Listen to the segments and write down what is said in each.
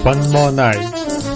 One More Night。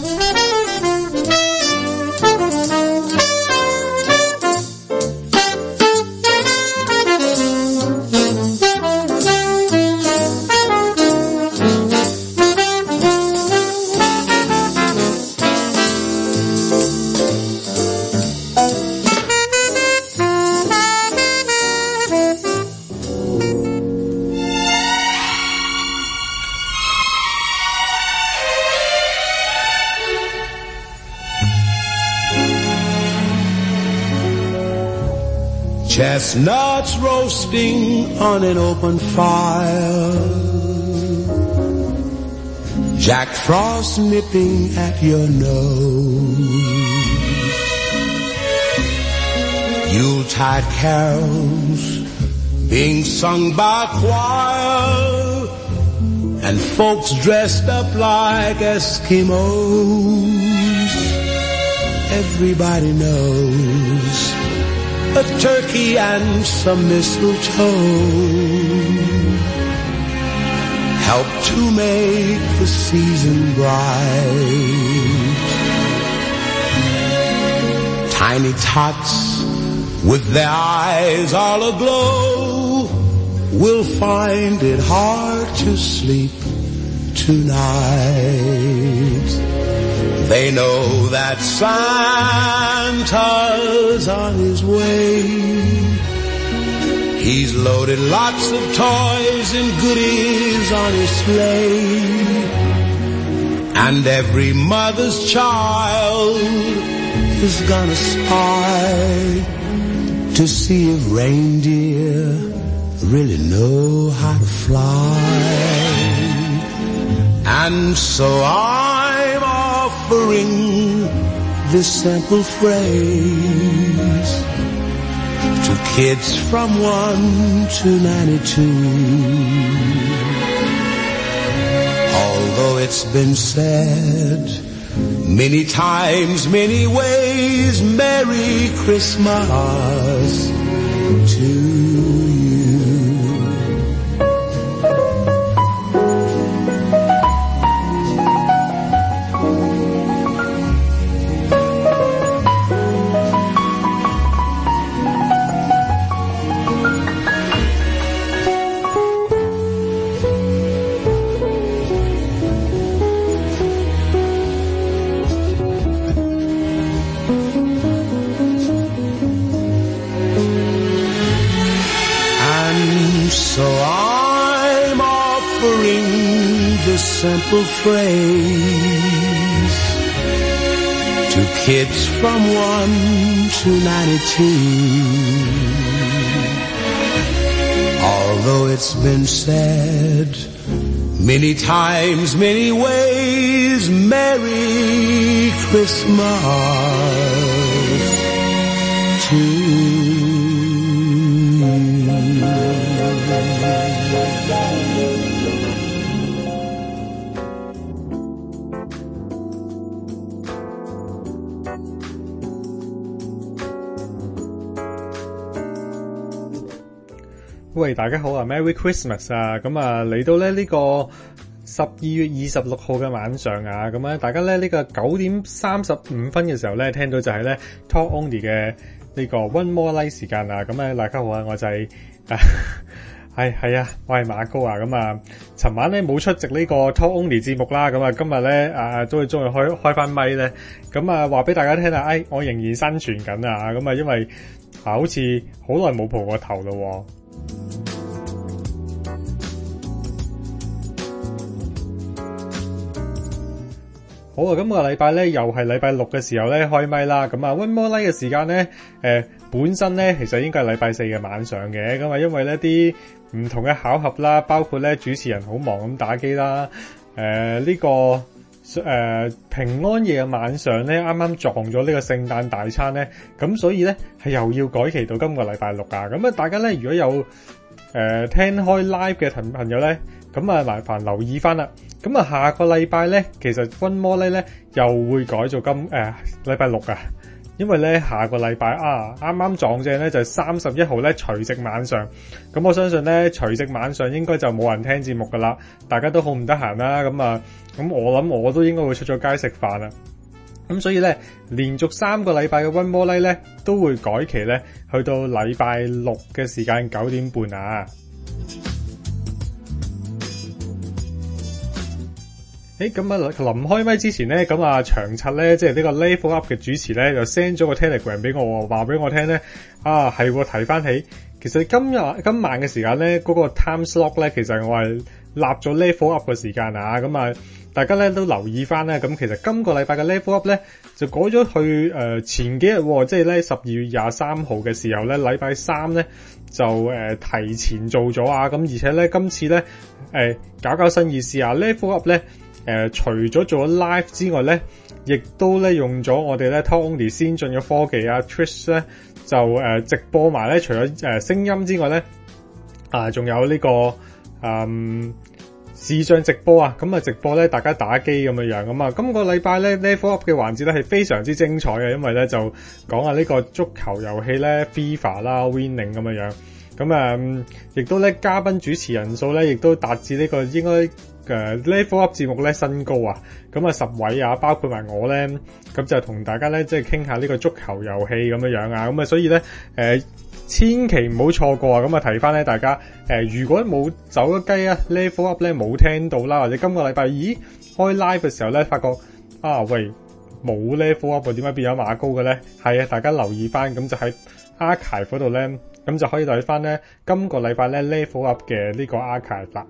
Chestnuts roasting on an open fire, Jack Frost nipping at your nose, Yuletide carols being sung by choir, and folks dressed up like Eskimos. Everybody knows a turkey and some mistletoe help to make the season bright. Tiny tots with their eyes all aglow will find it hard to sleep tonight. They know that Santa's on his way. He's loaded lots of toys and goodies on his sleigh. And every mother's child is gonna spy to see if reindeer really know how to fly. And so I'm offering this simple phrase to kids from 1 to 92. Although it's been said many times, many ways, Merry Christmas to you. Simple phrase to kids from 1 to 92. Although it's been said many times, many ways, Merry Christmas to you. 喂，大家好啊 ，Merry Christmas 啊！咁啊，嚟到咧呢個12月26號嘅晚上啊，咁啊，大家咧呢個9點35分嘅時候咧，聽到就係咧 Talk Only 嘅呢個 One More Night 時間啊，咁咧大家好啊，我就係係啊，我係馬高啊，咁啊，尋晚咧冇出席呢個 Talk Only 節目啦，咁啊，今日咧都係終於開翻咪咧，咁啊話俾大家聽啊，我仍然生存緊啊，咁啊，因為好似好耐冇蒲過頭咯喎。好啊，今個禮拜咧又係禮拜六嘅時候咧開咪啦，咁啊 One More Night 嘅時間咧，本身咧其實應該係禮拜四嘅晚上嘅，咁啊因為呢啲唔同嘅巧合啦，包括咧主持人好忙咁打機啦，平安夜嘅晚上咧啱啱撞咗呢個聖誕大餐咧，咁所以咧係又要改期到今個禮拜六啊，咁啊大家咧如果有聽開 live 嘅朋友咧，咁啊麻煩留意翻啦。咁啊下個禮拜咧，其實 One More Night 咧又會改做禮拜六啊， 因為咧下個禮拜啱啱撞正咧就係31號咧除夕晚上，咁我相信咧除夕晚上應該就冇人聽節目噶啦，大家都好唔得閒啦，咁我諗我都應該會出咗街食飯啦。咁所以咧，連續3個禮拜嘅 One More Night 咧，都會改期咧，去到禮拜6嘅時間9點半啊！咁啊，臨開咪之前咧，咁啊長策咧，即係呢個 Level Up 嘅主持咧，就 send 咗個 Telegram 俾我，話俾我聽咧，係提翻起，其實今晚嘅時間咧，嗰個 time slot 咧，其實我係立咗 Level Up 嘅時間啊，咁啊。大家咧都留意翻咧，咁其實今個禮拜嘅 Level Up 咧就改咗去前幾日，即係咧12月23號嘅時候咧，禮拜3咧就提前做咗啊，咁而且咧今次咧搞新意思啊 ，Level Up 咧除咗做咗 live 之外咧，亦都咧用咗我哋咧 Tony 先進嘅科技啊 ，Trish 咧就直播埋咧，除咗聲音之外咧，仲有呢個視像直播啊，咁啊直播咧，大家打機咁樣咁啊。今個禮拜咧 Level Up 嘅環節咧係非常之精彩嘅，因為咧就講下呢個足球遊戲咧 FIFA 啦 Winning 咁樣，咁亦都咧嘉賓主持人數咧亦都達至呢個應該Level Up 節目咧新高啊，咁啊10位啊，包括埋我咧，咁就同大家咧即係傾下呢個足球遊戲咁樣啊，咁啊所以咧千祈唔好錯過啊！咁啊提翻咧大家如果冇走咗雞啊 Level Up 咧冇聽到啦，或者今個禮拜開 live 嘅時候咧發覺喂冇 Level Up 點解變咗馬高嘅咧？係啊，大家留意翻，咁就喺 archive 嗰度咧，咁就可以睇翻咧今個禮拜咧 Level Up 嘅呢個 archive 啦。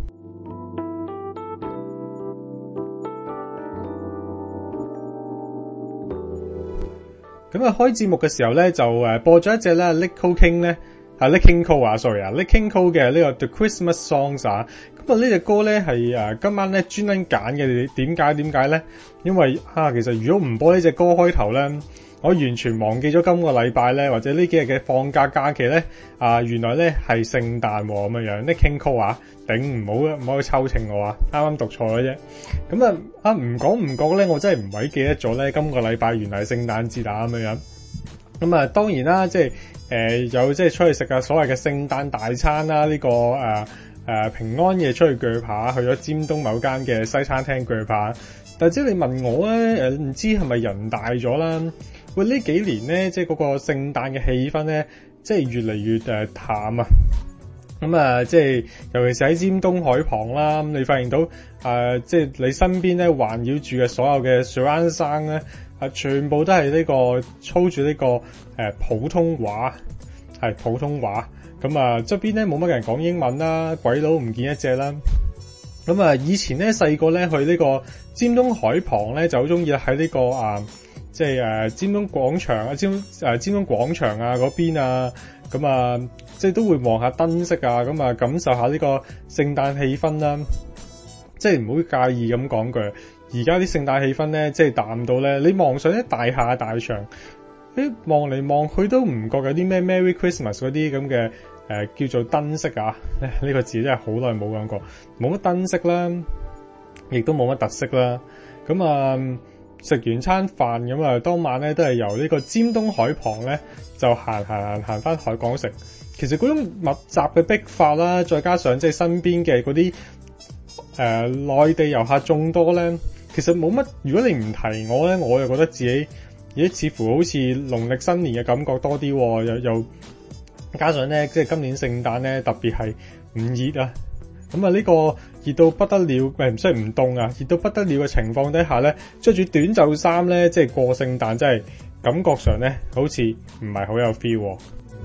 咁啊，開節目嘅時候咧，就播咗一隻咧 Nico King 咧，Nat King Cole Nat King Cole 嘅呢個 The Christmas Songs 啊。咁啊，呢隻歌咧係今晚咧專登揀嘅。點解咧？因為其實如果唔播呢隻歌開頭咧，我完全忘記咗今個禮拜咧，或者呢幾日嘅放假假期咧，原來咧係聖誕咁樣。Nat King Cole頂唔好去抽秤我啱啱讀錯咗啫。咁唔講唔覺咧，我真係唔鬼記得咗咧。今個禮拜原來係聖誕節咁樣。咁啊，當然啦，即係有即係出去食啊所謂嘅聖誕大餐啦，呢個平安夜出去鋸扒，去咗尖東某間嘅西餐廳鋸扒。但係即係你問我咧，唔知係咪人大咗啦？喂，呢幾年咧，即係嗰個聖誕嘅氣氛咧，即係越嚟越淡啊！咁即係尤其是喺尖東海旁啦，咁你發現到即係你身邊咧環繞住嘅所有嘅 surround sound 咧，全部都係呢個操住呢個普通話，係普通話。咁側邊咧冇乜人講英文啦，鬼佬唔見一隻啦。咁以前咧細個咧去呢個尖東海旁咧就好中意喺呢個即係尖東廣場尖東廣場嗰邊啊，咁即係都會望下燈飾啊，咁感受下呢個聖誕氣氛啦。即係唔好介意咁講句，而家啲聖誕氣氛咧，即係淡到咧，你望上啲大廈大場，望嚟望去都唔覺有啲咩 Merry Christmas 嗰啲咁嘅叫做燈飾啊。呢個字真係好耐冇講過，冇乜燈飾啦，亦都冇乜特色啦。咁食完餐飯咁當晚咧都係由呢個尖東海旁咧就行翻海港城。其實嗰種密集嘅逼法啦，再加上即係身邊嘅嗰啲內地遊客眾多咧，其實冇乜。如果你唔提我咧，我又覺得自己似乎好似農曆新年嘅感覺多啲喎。又加上咧，即係今年聖誕咧特別係唔熱啊。咁呢個熱到不得了，雖然唔凍啊，熱到不得了嘅情況底下咧，着住短袖衫咧，即係過聖誕，真係感覺上咧好似唔係好有 feel 喎。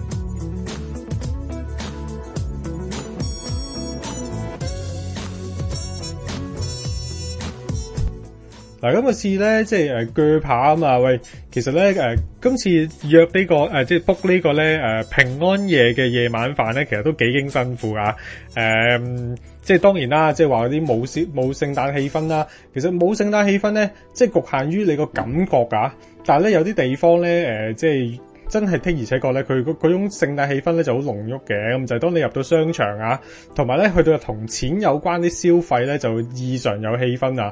嗱，今次咧即係鋸扒啊嘛，喂，其實咧今次約呢個即係 book 呢個咧平安夜嘅夜晚飯咧，其實都幾經辛苦啊。即係當然啦，即係話嗰啲冇聖誕氣氛啦。其實冇聖誕氣氛咧，即係局限於你個感覺㗎。但係咧有啲地方咧即係真係的而且確咧，佢嗰種聖誕氣氛咧就好濃郁嘅。咁就係當你入到商場啊，同埋咧去到同錢有關啲消費咧，就異常有氣氛啊。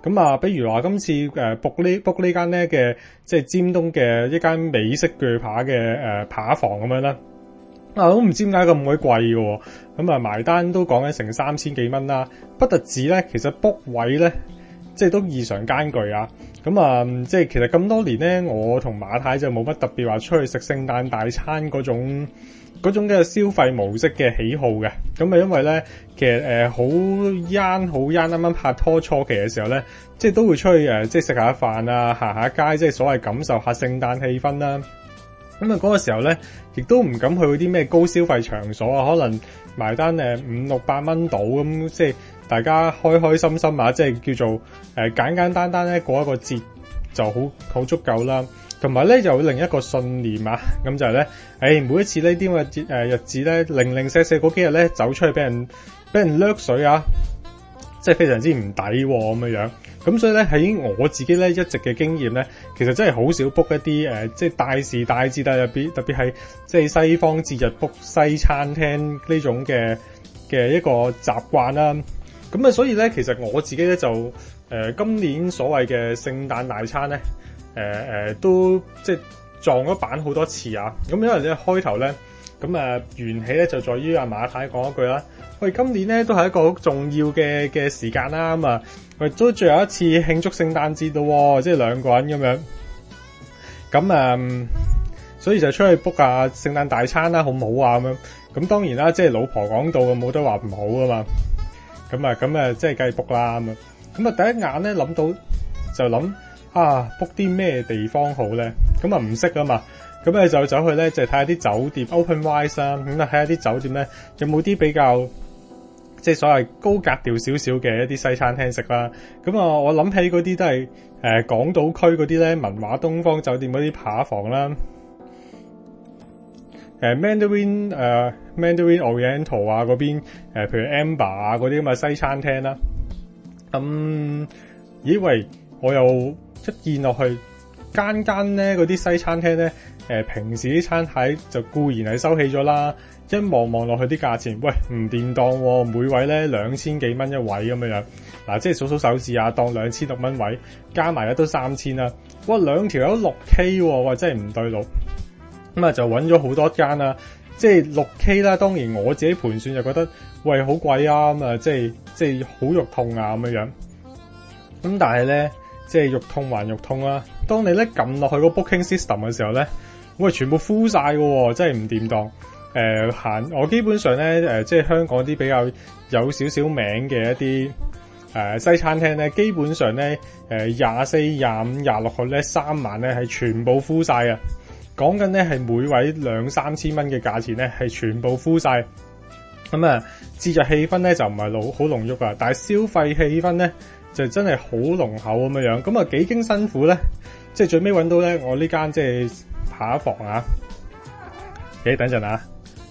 咁啊，比如話今次book 呢間咧嘅即係尖東嘅一間美式鋸扒嘅扒房咁樣啦。都唔知點解咁鬼貴嘅，咁啊埋單都講緊成3000幾蚊啦。不特止咧，其實 book 位咧，即係都異常艱巨啊。咁啊，即係其實咁多年咧，我同馬太就冇乜特別話出去食聖誕大餐嗰種嘅消費模式嘅喜好嘅。咁啊，因為咧，其實好啱啱拍拖初期嘅時候咧，即係都會出去即係食下飯啊，行下街，即係所謂感受下聖誕氣氛啦。咁啊，嗰個時候咧，亦都唔敢去嗰啲咩高消費場所啊，可能埋單500-600蚊到咁，即係大家開開心心啊，即係叫做簡單咧過一個節就好足夠啦。同埋咧有另一個信念啊，咁就係咧，每一次呢啲咁嘅日子咧，零零舍舍嗰幾日咧走出去俾人掠水啊，即係非常之唔抵咁樣。咁所以咧喺我自己咧一直嘅經驗咧，其實真係好少 book 一啲即係大時大節特別係即係西方節日 book 西餐廳呢種嘅一個習慣啦。咁啊，所以咧其實我自己咧就今年所謂嘅聖誕大餐咧，都即係撞咗板好多次啊。咁因為咧開頭咧，咁緣起咧就在於阿馬太講一句啦。喂，今年咧都係一個好重要嘅時間啦，咁啊，喂都最後一次慶祝聖誕節咯，即係兩個人咁樣，咁所以就出去 book 下聖誕大餐啦，好唔好啊？咁樣，咁當然啦，即係老婆講到冇得話唔好噶嘛，咁啊，即係繼續 book 啦咁啊，咁啊第一眼咧諗到就諗book 啲咩地方好咧，咁啊唔識啊嘛。咁咧就走去咧就睇下啲酒店 OpenRice 啦，咁啊睇下啲酒店咧有冇啲比較即係所謂高格調少少嘅一啲西餐廳食啦。咁啊我諗起嗰啲都係港島區嗰啲咧文華東方酒店嗰啲扒房啦，Mandarin Oriental 啊嗰邊譬如 Amber 啊嗰啲咁嘅西餐廳啦。以為我又一見落去間咧嗰啲西餐廳咧，平時啲餐牌就固然係收起咗啦，一望落去啲價錢，喂唔掂當喎，每位咧2000幾蚊一位咁樣，嗱即係數手指啊，當2600蚊位，加埋咧都3000啦，哇兩條有 6K 喎，哇真係唔對路，咁啊就揾咗好多間啦，即係 6K 啦，當然我自己盤算就覺得喂好貴啊，咁啊即係好肉痛啊咁樣，咁但係咧即係肉痛還肉痛啦，當你咧撳落去個 booking system 嘅時候咧，喂全部 full 晒㗎喎，真係唔掂當。我基本上咧即係香港啲比較有少少名嘅一啲西餐廳咧，基本上咧24、25、26號咧3晚咧係全部 full 晒啊！講緊咧係每位2-3千蚊嘅價錢咧係全部 full 晒。咁啊節日氣氛咧就唔係好濃郁啊，但係消費氣氛咧就真係好濃厚咁樣。咁啊幾經辛苦咧，即係最尾揾到咧我呢間即係扒房啊！等陣啊！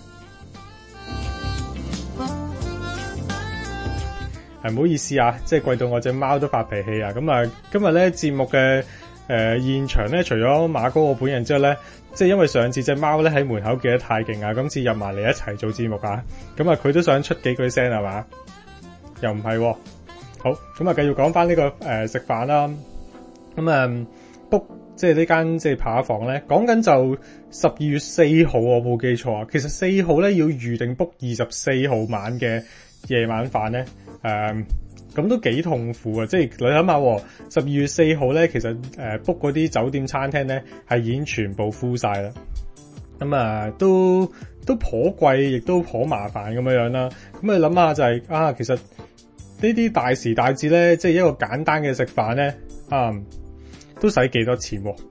唔好意思啊，即係貴到我隻貓都發脾氣啊！咁啊，今日咧節目嘅現場咧，除咗馬哥我本人之外咧，即係因為上次隻貓咧喺門口記得太勁啊，今次入埋嚟一齊做節目啊！咁啊，佢都想出幾句聲係嘛？又唔係喎。好，咁啊，繼續講翻呢個食飯啦。咁book 即係呢間即係扒房咧，講緊就12月4號我冇記錯啊。其實4號咧要預定 book 24號晚嘅夜晚飯咧，咁都幾痛苦啊！即係你諗下，12月4號咧，其實book 嗰啲酒店餐廳咧係已經全部 full 晒啦。咁啊，都頗貴，亦都頗麻煩咁樣啦。咁你諗下就係其實呢啲大時大節咧，即係一個簡單嘅食飯咧，都使幾多錢喎？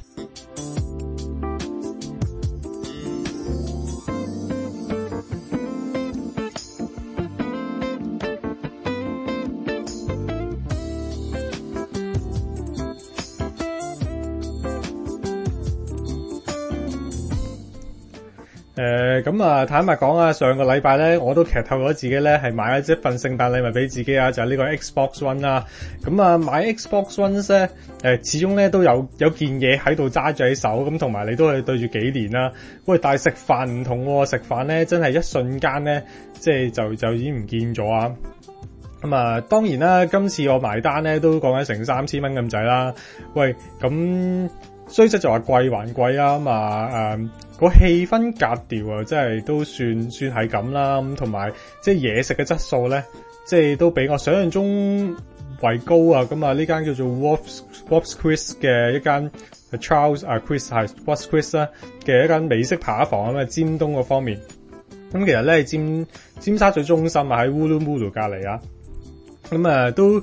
咁坦白講啊，上個禮拜咧，我都劇透咗自己咧係買咗一份聖誕禮物俾自己啊，就係呢個 Xbox One 啦。咁買 Xbox One 咧，始終咧都有件嘢喺度揸住喺手，咁同埋你都係對住幾年啦。喂，但係食飯唔同喎，食飯咧真係一瞬間咧，即係就已經唔見咗啊！ 咁啊，當然啦，今次我埋單咧都講緊成3000蚊咁滯啦。喂，咁雖則就話貴還貴啊，咁啊個氣氛格調啊，真係都算係咁啦。咁同埋即係嘢食嘅質素咧，即係都比我想象中為高啊。咁啊，呢間叫做 Wolf's Chris 嘅一間 Charles Chris 係 Wolf's Chris 啦嘅一間美式扒房咁啊，尖東嗰方面。咁其實咧係尖沙咀中心啊，喺 Woolloomooloo 隔離啊。咁啊都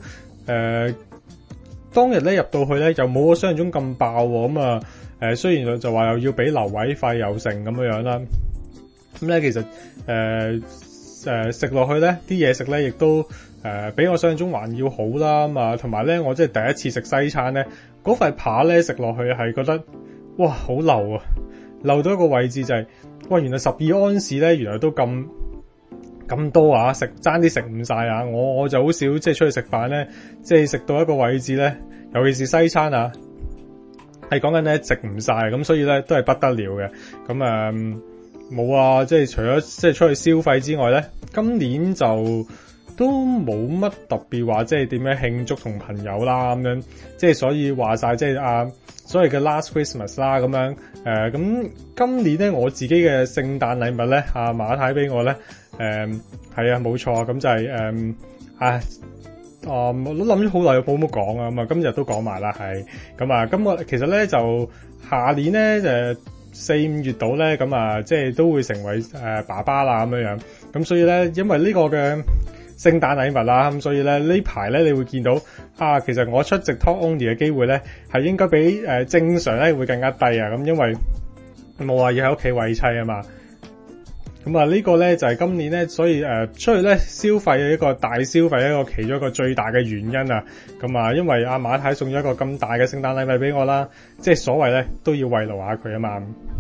當日咧入到去咧，又冇我想象中咁爆喎。咁啊雖然就話又要俾留位費又成咁樣啦。咁咧其實食落去咧，啲嘢食咧亦都比我想象中還要好啦。咁啊同埋咧，我即係第一次食西餐咧，嗰塊扒咧食落去係覺得哇好漏啊！漏到一個位置就係，哇原來12安士咧原來都咁多啊，爭啲食唔晒啊！我就好少即係出去食飯咧，即係食到一個位置咧，尤其是西餐啊，係講緊咧食唔晒，咁所以咧都係不得了嘅。咁冇啊，即係除咗即係出去消費之外咧，今年就都冇乜特別話即係點樣慶祝同朋友啦咁樣，即係所以話晒即係所謂嘅 Last Christmas 啦咁樣。咁今年咧我自己嘅聖誕禮物咧，馬太俾我咧。係啊，冇錯，咁就係我都諗咗好耐，好唔好講啊？咁啊，今日都講埋啦，係咁啊。今個其實咧就下年咧4-5月度咧，咁啊，即係都會成為爸爸啦咁樣。咁所以咧，因為呢個嘅聖誕禮物啦，咁所以咧呢排咧你會見到其實我出席 Talk Only 嘅機會咧係應該比正常咧會更加低啊。咁因為冇話要喺屋企餵妻啊嘛。咁啊，呢個咧就係今年咧，所以出去咧消費嘅一個大消費一個其中一個最大嘅原因啊。咁啊，因為阿馬太送咗一個咁大嘅聖誕禮物俾我啦，即係所謂咧都要慰勞下佢啊嘛。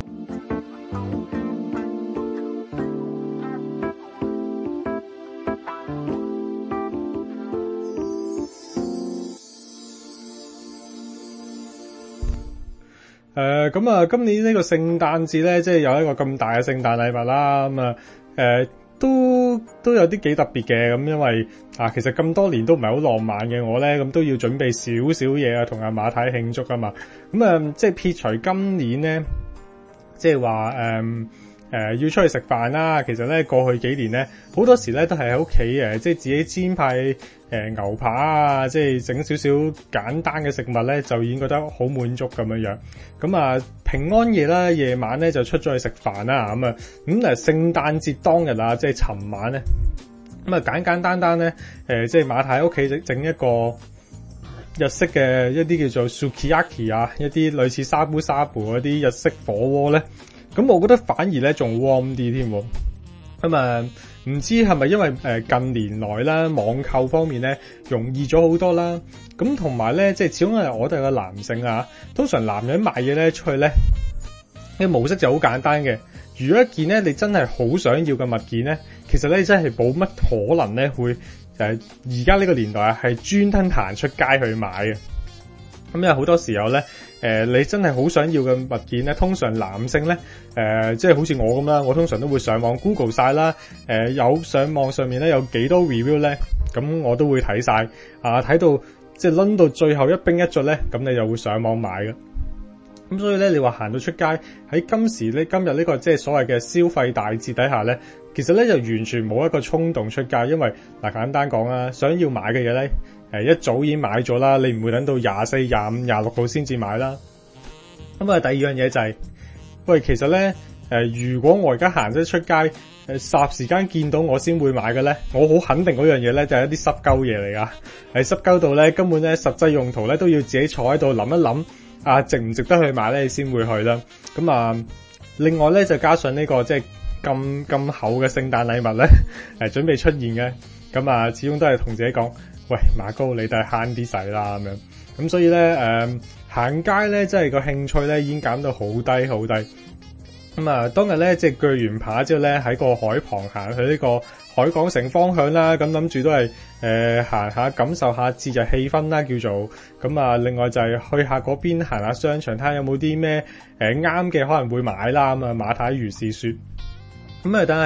咁啊，今年呢個聖誕節咧，即係有一個咁大嘅聖誕禮物啦。咁啊，都有啲幾特別嘅。咁因為其實咁多年都唔係好浪漫嘅我咧，咁都要準備少少嘢啊，同阿馬太慶祝啊嘛。咁即係撇除今年咧，即係話要出去食飯啦。其實咧過去幾年咧，好多時咧都係喺屋企即係自己煎派牛扒啊，即係整少少簡單嘅食物咧，就已經覺得好滿足咁樣。咁啊，平安夜啦，夜晚咧就出咗去食飯啦。咁聖誕節當日啊，即係尋晚咧，咁簡簡單單咧，即係馬太喺屋企整一個日式嘅一啲叫做 sukiyaki 啊，一啲類似沙布沙布嗰啲日式火鍋咧。咁我覺得反而咧仲 warm 啲添。咁唔知係咪因為近年來啦，網購方面咧容易咗好多啦。咁同埋咧，即係始終係我哋係個男性啊，通常男人買嘢咧出去咧嘅模式就好簡單嘅。如果一件咧你真係好想要嘅物件咧，其實咧真係冇乜可能咧會而家呢個年代係專登行出街去買嘅。咁因為好多時候咧，你真係好想要嘅物件咧，通常男性咧，即係好似我咁啦，我通常都會上網 Google 晒啦，有上網上面咧有幾多 review 咧，咁我都會睇晒，睇到即係掄到最後一兵一卒咧，咁你就會上網買嘅。咁所以咧，你話行到出街喺今日呢個即係所謂嘅消費大節底下咧，其實咧就完全冇一個衝動出街，因為簡單講啦，想要買嘅嘢咧，一早已經買咗啦，你唔會等到24、25、26號先至買啦。咁第二樣嘢就係，喂，其實咧，如果我而家行咗出街，霎時間見到我先會買嘅咧，我好肯定嗰樣嘢咧就係一啲濕鳩嘢嚟㗎，喺濕鳩度咧根本咧實際用途咧都要自己坐喺度諗一諗，值唔值得去買咧先會去啦。咁另外咧就加上呢個即係咁厚嘅聖誕禮物咧，準備出現嘅，咁始終都係同自己講，喂，馬高你都係慳啲使啦咁樣。咁所以咧行街咧真係個興趣咧已經減到好低好低。咁當日咧即係鋸完扒之後咧喺個海旁行去呢個海港城方向啦，咁諗住都係行下感受下節日氣氛啦叫做。咁另外就係去下嗰邊行下商場睇下有冇啲咩啱嘅可能會買啦。馬太如是說。但係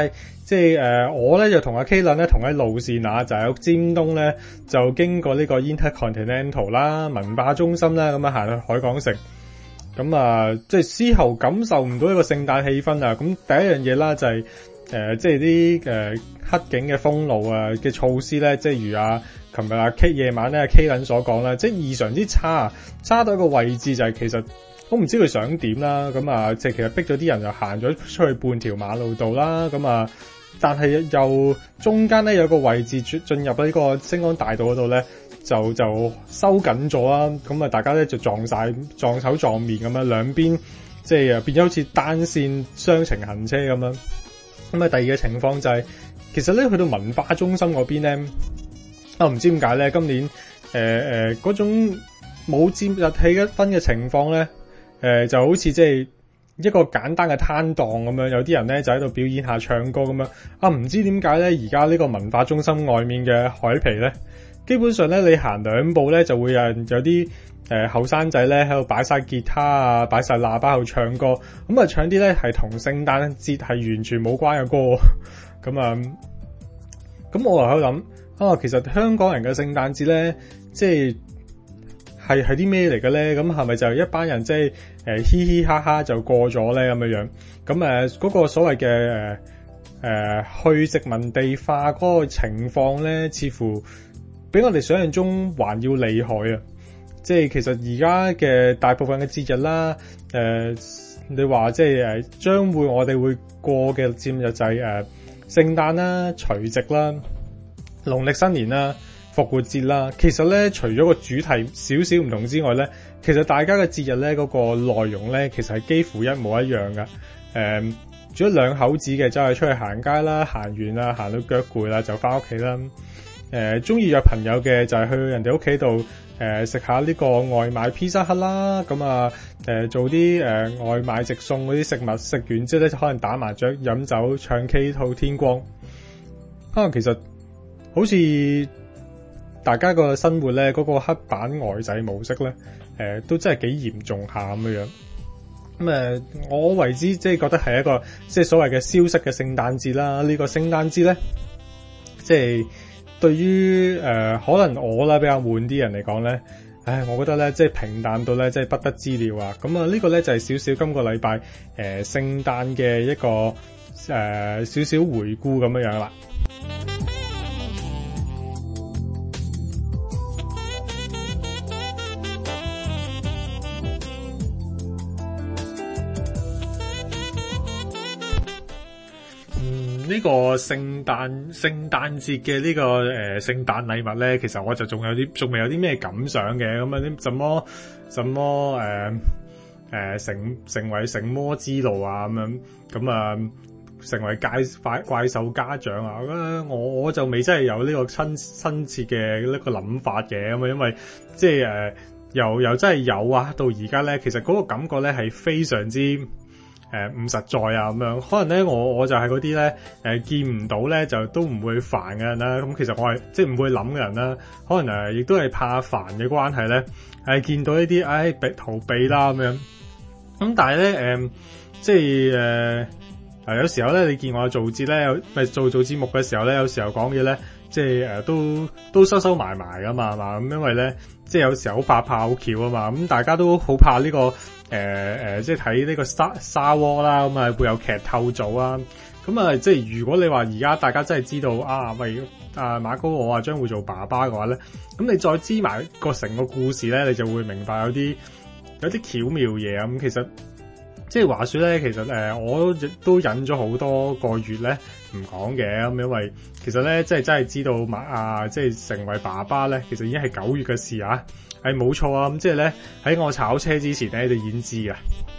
即係我咧就同阿 K 倫咧同喺路線啊，就喺尖東咧就經過呢個 Intercontinental 啦文化中心啦，咁行去海港城。咁啊，即係絲毫感受唔到一個聖誕氣氛啊！咁第一樣嘢啦就係即係啲黑警嘅封路啊嘅措施咧，即係如琴日阿 K 夜晚咧 K 倫所講啦，即係異常之差到一個位置就係其實我唔知佢想點啦。咁啊，即係其實逼咗啲人就行咗出去半條馬路度啦。咁啊，但係又中間咧有個位置進入呢個星光大道嗰度咧。就收緊咗啦，咁啊大家咧就撞手撞面咁樣，兩邊即係變咗好似單線雙程行車咁樣。咁啊第二個情況就係、其實咧去到文化中心嗰邊咧，唔知點解咧今年嗰種冇節日氣氛嘅情況咧，就好似即係一個簡單嘅攤檔咁樣，有啲人咧就喺度表演下唱歌咁樣。唔知點解咧而家呢個文化中心外面嘅海皮咧，基本上咧，你行兩步咧，就會有啲後生仔咧喺度擺晒吉他啊，擺晒喇叭喺度唱歌，咁啊唱啲咧係同聖誕節係完全冇關嘅歌，咁我又喺度諗其實香港人嘅聖誕節咧，即係啲咩嚟嘅咧？咁係咪就一班人即係嘻嘻哈哈就過咗咧咁樣？咁嗰個所謂嘅去殖民地化嗰個情況咧，似乎比我哋想象中還要厲害啊！即係其實而家嘅大部分嘅節日啦，你話即係將會我哋會過嘅節日就係聖誕啦、除夕啦、農曆新年啦、復活節啦。其實咧，除咗個主題少少唔同之外咧，其實大家嘅節日咧嗰個內容咧，其實係幾乎一模一樣噶。除咗兩口子嘅，就係出去行街啦，行完啦，行到腳攰啦，就翻屋企啦。中意約朋友嘅就係去人哋屋企度食下呢個外賣披薩克啦，咁啊做啲外賣直送嗰啲食物，食完之後咧就可能打麻雀、飲酒、唱 K 到天光。其實好似大家個生活咧嗰個黑板呆仔模式咧，都真係幾嚴重下咁樣。咁我為之即係覺得係一個即係所謂嘅消失嘅聖誕節啦。呢個聖誕節咧，即係對於可能我啦比較悶啲人嚟講咧，我覺得咧即係平淡到咧即係不得之了啊！咁呢個咧就係少少今個禮拜聖誕嘅一個少少回顧咁樣啦。呢個聖誕節嘅呢個聖誕禮物咧，其實我就仲未有啲咩感想嘅。咁啊啲什麼成為成魔之路啊咁啊成為怪獸家長啊，我就未真係有呢個親切嘅呢個諗法嘅。咁啊因為即係又真係有啊，到而家咧其實嗰個感覺咧係非常之唔實在啊咁樣。可能咧我就係嗰啲咧見唔到咧就都唔會煩嘅人啦。咁其實我係即係唔會諗嘅人啦。可能亦都係怕煩嘅關係咧，見到呢啲逃避啦咁樣。咁但係咧即係有時候咧你見我做節咧咪做節目嘅時候咧，有時候講嘢咧即係都收埋噶嘛係嘛。咁因為咧即係有時候好怕炮橋啊嘛。咁大家都好怕呢個即係睇呢個Star Wars啦，咁啊會有劇透組啊。咁啊即係如果你話而家大家真係知道馬高我將會做爸爸嘅話咧，咁你再知埋個成個故事咧，你就會明白有啲巧妙嘢啊。咁其實即係話說咧，其實我都忍咗好多個月咧唔講嘅。咁因為其實咧即係真係知道即係成為爸爸咧，其實已經係9月嘅事啊。係冇錯啊。咁即係咧喺我炒車之前咧，你已經知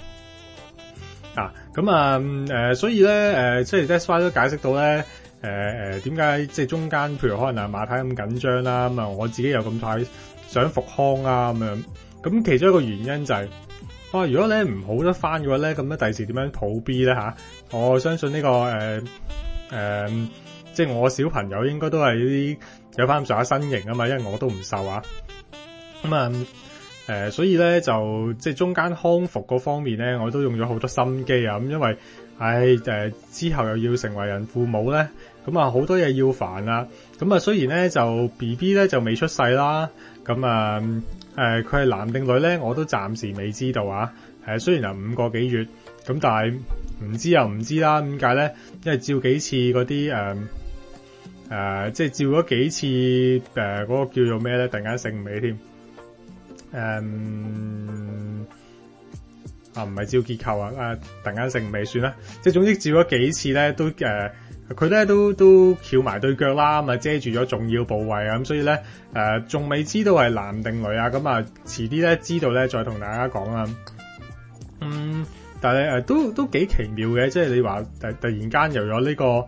咁所以咧即係 That's why 都解釋到咧點解即係中間譬如可能馬太咁緊張啦，咁我自己又咁快想復康啊咁樣。咁其中一個原因就係如果咧唔好得翻嘅話咧，咁咧第時點樣抱 B 咧吓？我相信呢個即係我小朋友應該都係啲有翻咁上下身形啊嘛，因為我都唔瘦啊。所以咧就即係中間康復嗰方面咧，我都用咗好多心機啊。咁因為之後又要成為人父母咧，咁啊好多嘢要煩啦。咁啊雖然咧就 BB 咧就未出世啦，咁啊佢係男定女咧我都暫時未知道啊。雖然係5個幾月，咁但係唔知又唔知啦。點解咧？因為照幾次嗰啲即係照咗幾次嗰個叫做咩咧？突然間醒唔起添。唔係照結構啊！突然間醒唔起算啦。即係總之照咗幾次咧，都佢咧都翹埋對腳啦，咁啊遮住咗重要部位啊，咁所以咧仲未知道係男定女啊。咁啊遲啲咧知道咧再同大家講啊。但係都幾奇妙嘅，即係你話突然間又有呢個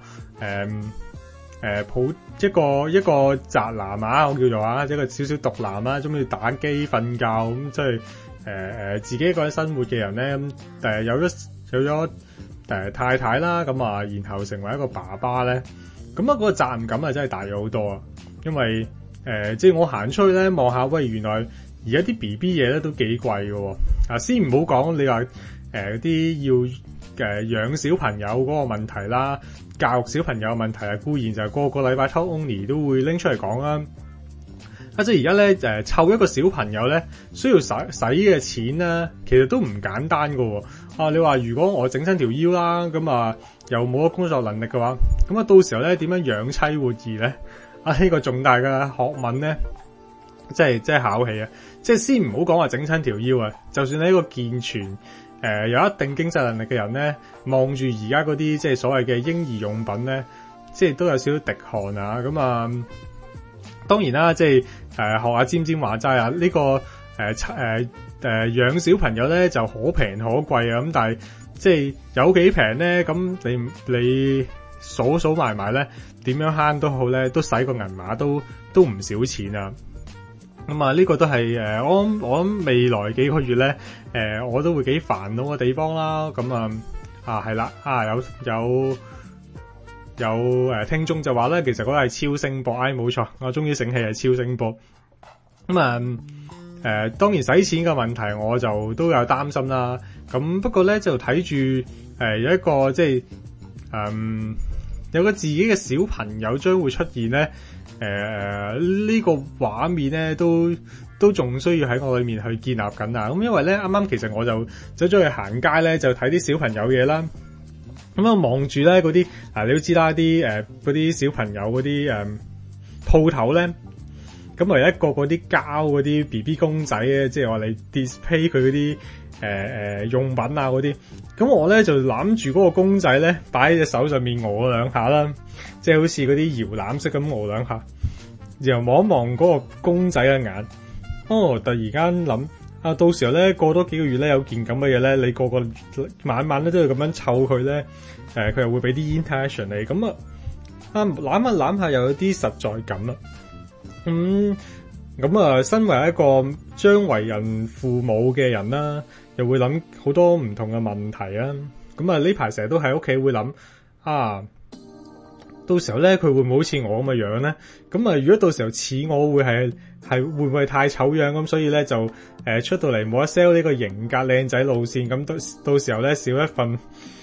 抱一個宅男啊，我叫做啊，一個少少毒男啊，中意打機瞓覺咁，即係自己一個人生活嘅人咧，咁有咗太太啦，咁啊，然後成為一個爸爸咧，咁啊嗰個責任感啊真係大咗好多啊，因為即係我行出去咧望下，喂，原來而家啲 BB 嘢咧都幾貴嘅喎。先唔好講你話啲要養小朋友嗰個問題啦，教育小朋友嘅問題啊，固然就係個禮拜 Talk Only 都會拎出嚟講啦。即係而家咧湊一個小朋友咧需要使嘅錢咧，其實都唔簡單㗎喎。你話如果我整親條腰啦，咁啊又冇咗工作能力嘅話，咁啊到時候咧點樣養妻活兒咧？呢個重大嘅學問咧，真係考起啊！即係先唔好講話整親條腰啊，就算你一個健全有一定經濟能力嘅人咧，望住而家嗰啲即係所謂嘅嬰兒用品咧，即係都有少少滴汗啊！咁啊，當然啦，即係學下尖尖話齋啊，呢個養小朋友咧就可平可貴啊！咁但係即係有幾平咧？咁你數埋咧，點樣慳都好咧，都使個銀碼都唔少錢啊！咁啊，呢個都係我諗未來幾個月咧，我都會幾煩惱嘅地方啦。咁係啦，有聽眾就話咧，其實嗰個係超聲波，冇錯，我終於醒起係超聲波。咁當然使錢嘅問題，我就都有擔心啦。咁不過咧就睇住有一個即係有個自己嘅小朋友將會出現咧。呢個畫面咧都仲需要喺我裏面去建立緊啊！咁因為咧啱啱其實我就走咗去行街咧，就睇啲小朋友嘢啦。咁啊望住咧嗰啲你都知啦，啲嗰啲小朋友嗰啲鋪頭咧，咁有一個嗰啲膠嗰啲 BB 公仔咧，即係我哋 display 佢嗰啲用品啊嗰啲。咁我咧就攬住嗰個公仔咧，擺喺隻手上面搖兩下啦，即係好似嗰啲搖籃式咁搖兩下，然後望一望嗰個公仔嘅眼。突然間諗到時候咧過多幾個月咧有件咁嘅嘢咧，你個晚晚咧都要咁樣湊佢咧，佢又會俾啲 interaction 你，咁攬下又有啲實在感啦。身為一個將為人父母嘅人啦，又會諗好多唔同嘅問題啊。呢排成日都喺屋企會諗到時候咧佢會唔會好似我咁嘅樣咧？如果到時候似我會係會唔會太醜樣咁？所以咧就出到嚟冇得 sell 呢個型格靚仔路線，咁到時候咧少一份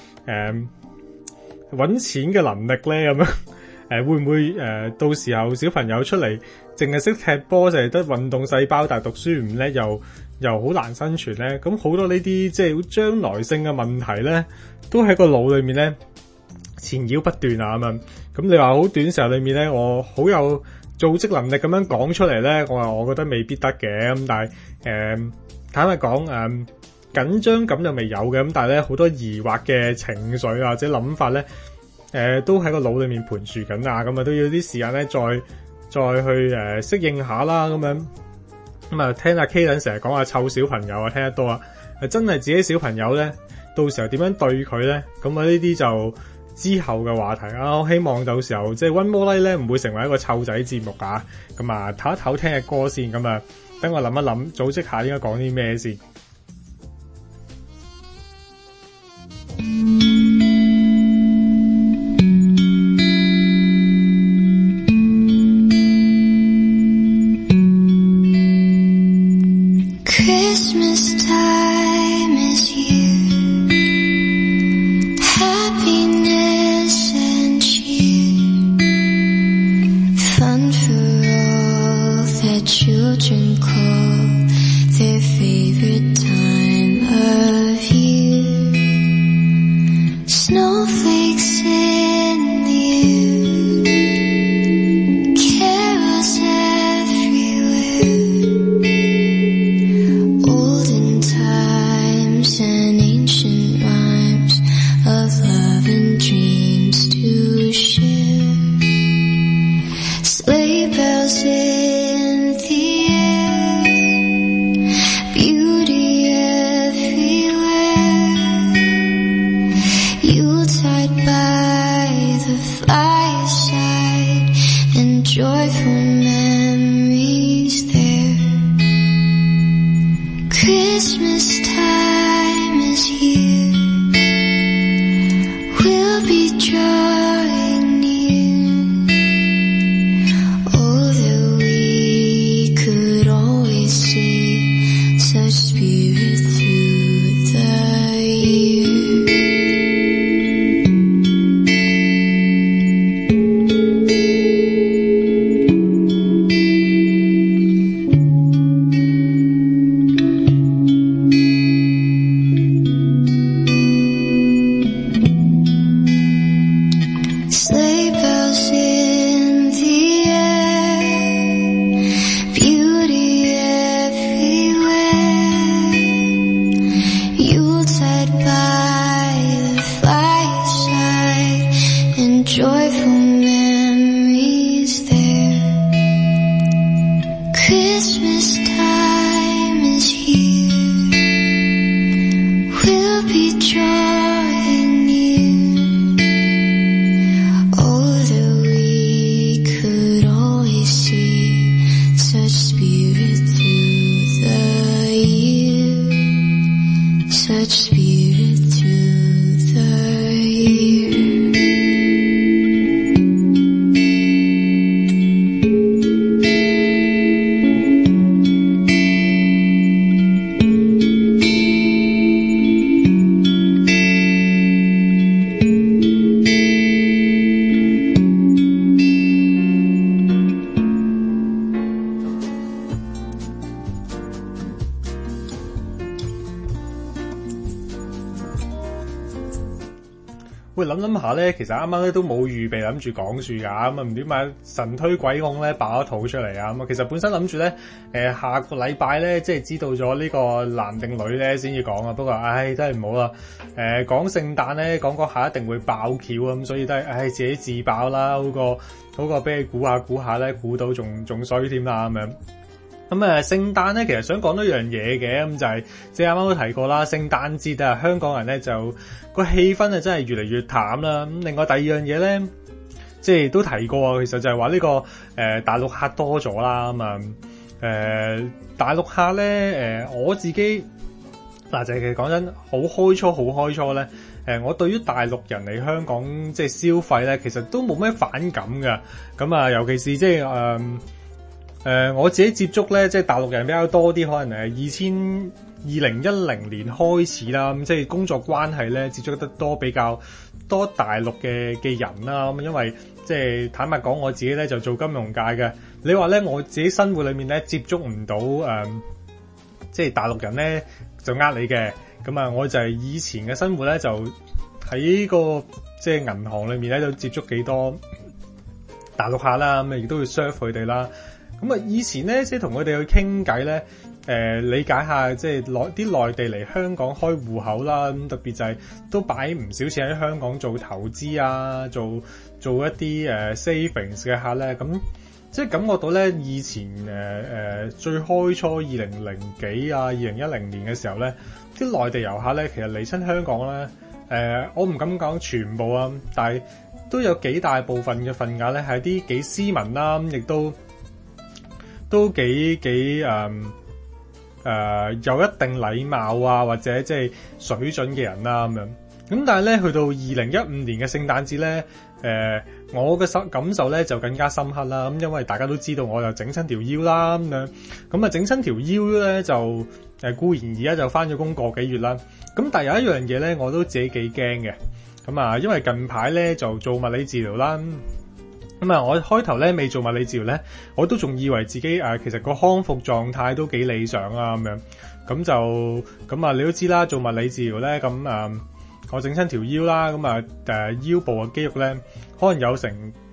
搵錢嘅能力咧咁樣。會唔會到時候小朋友出嚟淨係識踢波，就係得運動細胞，但係讀書唔叻，又好難生存咧？咁好多呢啲即係好將來性嘅問題咧，都喺個腦裏面咧纏繞不斷啊咁樣。咁你話好短時候裏面咧，我好有組織能力咁樣講出嚟咧，我覺得未必得嘅。咁但係坦白講緊張感就未有嘅。咁但係咧好多疑惑嘅情緒或者諗法咧。都喺個腦裏面盤旋緊啊，咁都要啲時間咧，再去適應下啦，咁樣聽阿 K 等成日講話湊小朋友啊，聽得多啊，真係自己小朋友咧，到時候點樣對佢咧？咁呢啲就之後嘅話題啊，我希望到時候即係 One More Life 咧，唔會成為一個湊仔節目啊，唞一唞聽嘅歌先，等我諗一諗，組織下應該講啲咩先。 Christmas time is here. children call their favorite time of year. Snowflakes in the air, carols everywhere, olden times and ancient rhymes of love and dreams to share. Sleigh bells in the air, beauty everywhere, Yuletide by the fireside and joyful memories there. Christmas time is here, we'll be drawing near. Oh, that we could always see such spirit through the year. Sleigh bells in the air, beauty everywhere, Yuletide by the fireside and joyful memories there. Christmas time is here, we'll be drawing near. Oh, that we could always see such spirit through the year, such spirit through the year. 喂，諗下咧，其實啱啱咧都冇預備諗住講樹㗎，咁啊唔知點解神推鬼拱咧爆咗肚出嚟啊！咁啊，其實本身諗住咧，下個禮拜咧即係知道咗呢個男定女咧先至講啊，不過真係唔好啦，講聖誕咧講下一定會爆橋啊，咁所以都係自己自爆啦，好過俾你估下咧，估到仲衰添啦咁樣。咁聖誕咧，其實想講多樣嘢嘅，咁就係即係啱啱都提過啦，聖誕節啊，香港人咧就個氣氛啊，真係越嚟越淡啦。咁另外第二樣嘢咧，即係都提過啊，其實就係話呢個大陸客多咗啦。咁啊大陸客咧我自己嗱就係其實講真，好開初咧，我對於大陸人嚟香港即係消費咧，其實都冇咩反感㗎。咁啊，尤其是即係我自己接觸咧，即係大陸人比較多啲，可能2010年開始啦，咁即係工作關係咧，接觸得多比較多大陸嘅人啦。咁因為即係坦白講，我自己咧就做金融界嘅，你話咧我自己生活裏面咧接觸唔到即係大陸人咧就呃你嘅。咁啊，我就係以前嘅生活咧就喺個即係銀行裏面咧就接觸幾多大陸客啦，咁亦都會 serve 佢哋啦。咁啊，以前咧，即係同佢哋去傾偈咧，理解下即係啲內地嚟香港開戶口啦，咁特別就係都擺唔少錢喺香港做投資啊，做一啲savings 嘅客咧，咁即係感覺到咧，以前最開初2000幾啊2010年嘅時候咧，啲內地遊客咧，其實嚟親香港咧，我唔敢講全部啊，但係都有幾大部分嘅份額咧係啲幾斯文啦，咁亦都幾有一定禮貌啊，或者即係水準嘅人啦咁樣。咁但係咧，去到2015年嘅聖誕節咧，我嘅感受咧就更加深刻啦。咁因為大家都知道，我又整親條腰啦咁樣。咁啊，整親條腰咧就固然而家就返咗工個幾月啦。咁但係有一樣嘢咧，我都自己幾驚嘅。咁啊，因為近排咧就做物理治療啦。 咁啊，我開頭咧未做物理治療咧，我都仲以為自己其實個康復狀態都幾理想啊咁樣。咁啊，你都知啦，做物理治療咧，我整親條腰啦，腰部嘅肌肉咧，可能有成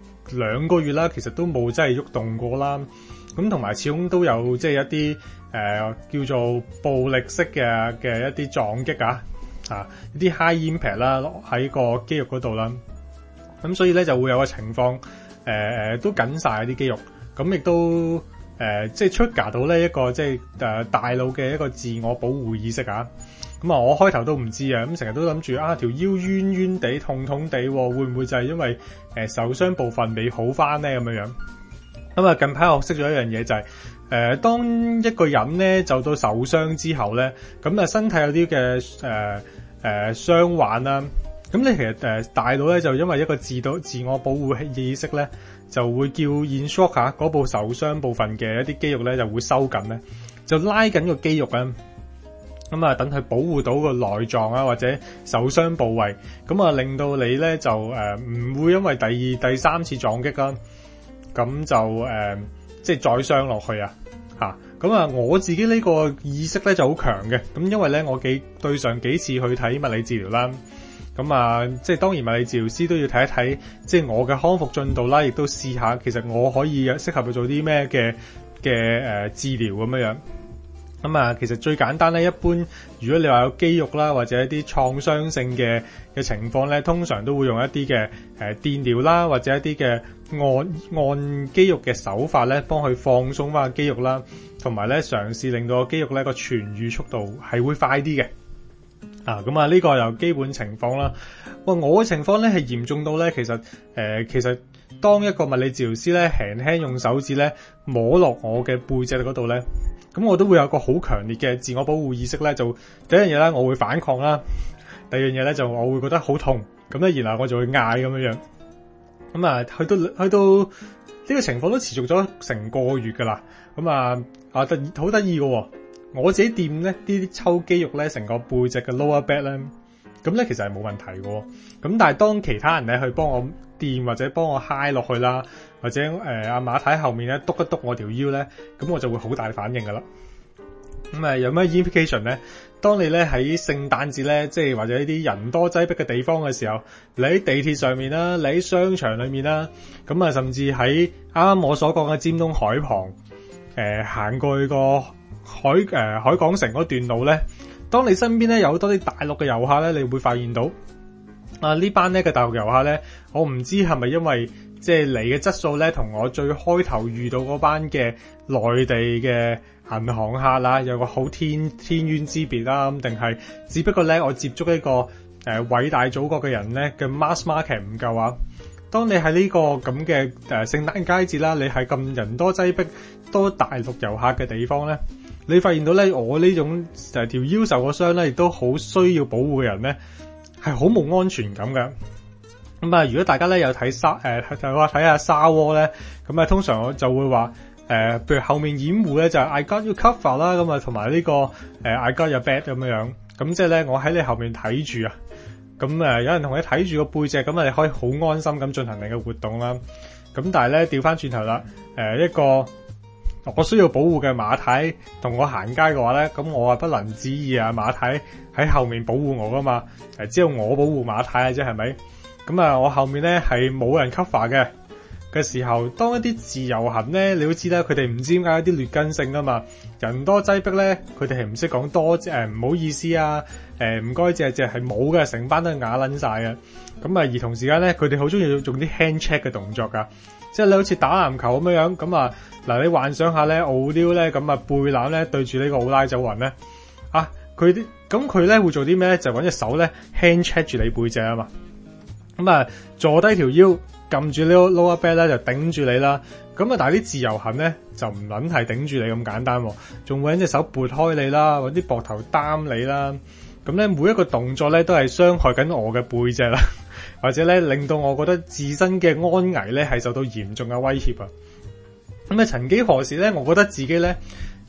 2個月啦，其實都冇真係喐動過啦。咁同埋始終都有即係一啲叫做暴力式嘅一啲撞擊一啲 high impact 啦，喺個肌肉嗰度啦。咁所以咧就會有個情況，都緊晒啲肌肉，咁亦都即係 trigger 到呢一個即係大腦嘅一個自我保護意識啊。咁我開頭都唔知啊，咁成日都諗住條腰冤冤地、痛痛地，會唔會就係因為受傷部分未好翻咧咁樣？咁啊近排我學識咗一樣嘢就係當一個人咧就到受傷之後咧，咁啊身體有啲嘅傷患啦。咁你其實大腦咧就因為一個自我保護意識咧，就會叫 in shock 嗰部受傷部分嘅一啲肌肉咧就會收緊咧，就拉緊個肌肉啊，咁啊等佢保護到個內臟啊或者受傷部位，咁啊令到你咧就唔會因為第三次撞擊啦，咁就即係再傷落去咁啊我自己呢個意識咧就好強嘅，咁因為咧我對上幾次去睇物理治療啦。咁啊，即係當然物理治療師都要睇一睇，即係我嘅康復進度啦，亦都試下其實我可以適合去做啲咩嘅治療咁樣。咁啊，其實最簡單咧，一般如果你話有肌肉啦，或者一啲創傷性嘅情況咧，通常都會用一啲嘅電療啦，或者一啲嘅按肌肉嘅手法咧，幫佢放鬆翻個肌肉啦，同埋咧嘗試令到個肌肉咧個痊癒速度係會快啲嘅。咁啊呢個又基本情況啦。我嘅情況咧係嚴重到咧，其實當一個物理治療師咧輕輕用手指咧摸落我嘅背脊嗰度咧，咁我都會有個好強烈嘅自我保護意識咧，就第一樣嘢咧我會反抗啦，第二樣嘢咧就我會覺得好痛，咁咧然後我就會嗌咁樣。咁啊去到呢個情況都持續咗成個月噶啦。咁好得意嘅喎。我自己掂咧啲抽肌肉咧，成個背脊嘅 lower back 咧，咁咧其實係冇問題嘅。咁但係當其他人咧去幫我掂或者幫我揩落去啦，或者阿馬太後面咧篤一篤我條腰咧，咁我就會好大反應噶啦。咁有咩 implication 咧？當你咧喺聖誕節咧，即係或者呢啲人多擠迫嘅地方嘅時候，你喺地鐵上面啦，你喺商場裏面啦，咁甚至喺啱啱我所講嘅尖東海旁行過去個海港城嗰段路咧，當你身邊咧有好多啲大陸嘅遊客咧，你會發現到呢班咧嘅大陸遊客咧，我唔知係咪因為即係你嘅質素咧，同我最開頭遇到嗰班嘅內地嘅銀行客啦，有個好天淵之別啦，咁定係只不過咧我接觸呢個偉大祖國嘅人咧嘅 mass market 唔夠啊。當你喺呢個咁嘅聖誕佳節啦，你係咁人多擠迫多大陸遊客嘅地方咧，你發現到咧，我呢種條腰受個傷咧，亦都好需要保護嘅人咧，係好冇安全感㗎。咁如果大家咧有睇睇下沙窩咧，咁通常我就會話譬如後面掩護咧就係 I got you cover 啦，咁同埋呢個I got your back 咁樣，咁即係咧我喺你後面睇住啊，咁有人同你睇住個背脊，咁你可以好安心咁進行你嘅活動啦。咁但係咧調翻轉頭啦，一個我需要保護嘅馬太同我行街嘅話咧，咁我不能指意馬太喺後面保護我噶嘛，只有我保護馬太啫，係咪？咁我後面咧係冇人 cover 嘅時候，當一啲自由行咧，你都知啦，佢哋唔知點解有啲劣根性啊嘛，人多擠迫咧，佢哋係唔識講多唔好意思啊，唔該謝係冇嘅，成班都係啞撚晒嘅。咁而同時間咧，佢哋好中意用啲 hand check 嘅動作噶，即係你好似打籃球咁樣咁嗱，你幻想下咧，奧撩咧咁背攬咧對住呢個奧拉祖雲咧，佢咧會做啲咩咧？就揾隻手咧 hand check 住你背脊啊嘛。咁坐低條腰，撳住呢個 lower back 咧就頂住你啦。咁但係啲自由行咧就唔撚係頂住你咁簡單，仲會揾隻手撥開你啦，揾啲膊頭擔你啦。咁咧每一個動作咧都係傷害緊我嘅背脊啦，或者咧令到我覺得自身嘅安危咧係受到嚴重嘅威脅啊。咁曾幾何時咧，我覺得自己咧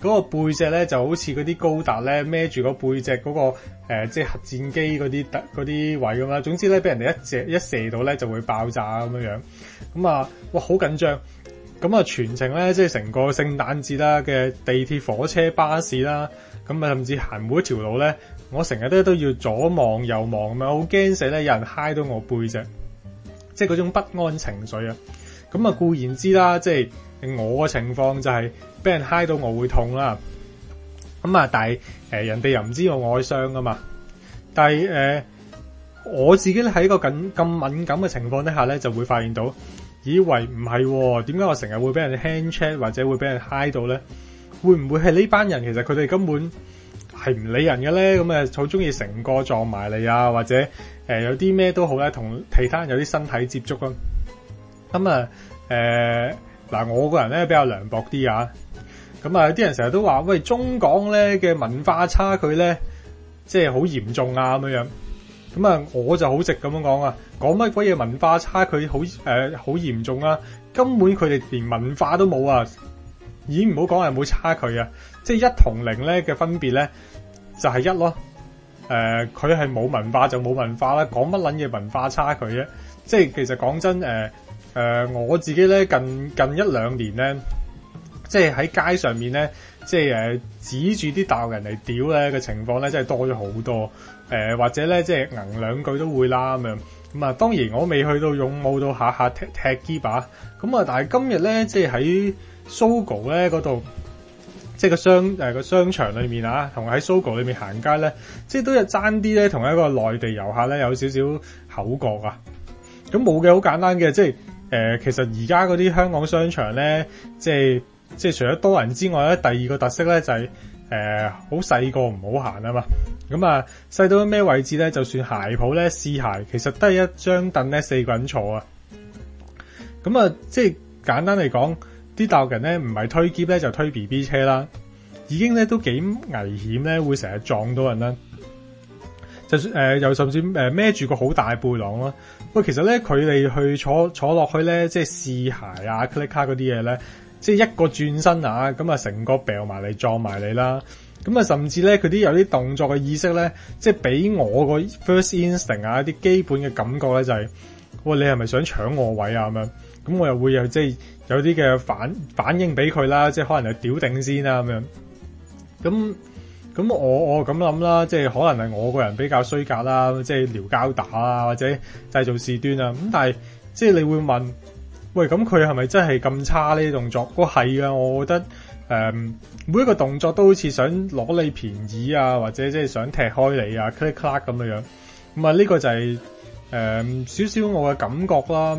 嗰個背脊咧就好似嗰啲高達咧孭住個背脊嗰個即係核戰機嗰啲位咁啦。總之咧，俾人哋一射到咧就會爆炸咁樣。咁啊，哇好緊張！咁啊全程咧即係成個聖誕節啦嘅地鐵、火車、巴士啦，咁啊甚至行每一條路咧，我成日都要左望右望咁樣，好驚死咧有人揩到我背脊，即係嗰種不安情緒啊！咁啊固然知啦，即係我嘅情況就係俾人揩到我會痛啦。咁啊，但係人哋又唔知我愛傷噶嘛。但係我自己咧喺個咁敏感嘅情況底下咧，就會發現到，以為唔係喎，點解我成日會俾人 hand check 或者會俾人揩到咧？會唔會係呢班人其實佢哋根本係唔理人嘅咧？咁啊好中意成個撞埋你啊，或者有啲咩都好咧，同其他人有啲身體接觸啊。咁啊嗱，我個人咧比較涼薄啲啊。咁啊，有啲人成日都話，喂，中港咧嘅文化差距咧，即係好嚴重啊咁樣。咁啊，我就好直咁樣講啊，講乜鬼嘢文化差距好嚴重啊？根本佢哋連文化都冇啊！已經唔好講係冇差距啊，即係1同0咧嘅分別咧就係1咯。佢係冇文化就冇文化啦，講乜撚嘢文化差距啫？即係其實講真，我自己咧近1-2年咧，即係喺街上面咧，即係指住啲大陸人嚟屌咧嘅情況咧，真係多咗好多。或者咧，即係硬兩句都會啦咁樣。咁啊，當然我未去到勇武到下下踢機把。咁啊，但係今日咧，即係喺 Sogo 咧嗰度，即係個商場裏面啊，同喺 Sogo 裏面行街咧，即係都有爭啲咧，同一個內地遊客咧有少少口角啊。咁冇嘅，好簡單嘅，即係其實而家嗰啲香港商場咧，即係除咗多人之外咧，第二個特色咧就係好細個唔好行啊嘛。咁啊，細到咩位置咧？就算鞋鋪咧試鞋，其實都係一張凳咧4個人坐啊。咁啊，即係簡單嚟講，啲大陸人咧唔係推篋咧就推 BB 車啦，已經咧都幾危險咧，會成日撞到人啦。就算又甚至孭住個好大背囊咯。喂，其實咧佢哋去坐落去咧，即係試鞋啊、click 卡嗰啲嘢咧，即係一個轉身啊，咁啊成個掉埋嚟撞埋你啦。咁啊，甚至咧佢啲有啲動作嘅意識咧，即係俾我個 first instinct 啊，一啲基本嘅感覺咧就係，喂，你係咪想搶我位啊咁樣？咁我又會有即係有啲嘅反應俾佢啦，即係可能係屌定先啦咁樣。咁我咁諗啦，即係可能係我個人比較衰格啦，即係撩交打啊，或者製造事端啊。咁但係即係你會問，喂，咁佢係咪真係咁差呢啲動作？係啊，我覺得。每一個動作都好似想攞你便宜啊，或者即係想踢開你啊 click clack 咁樣。咁啊，呢個就係少少我嘅感覺啦。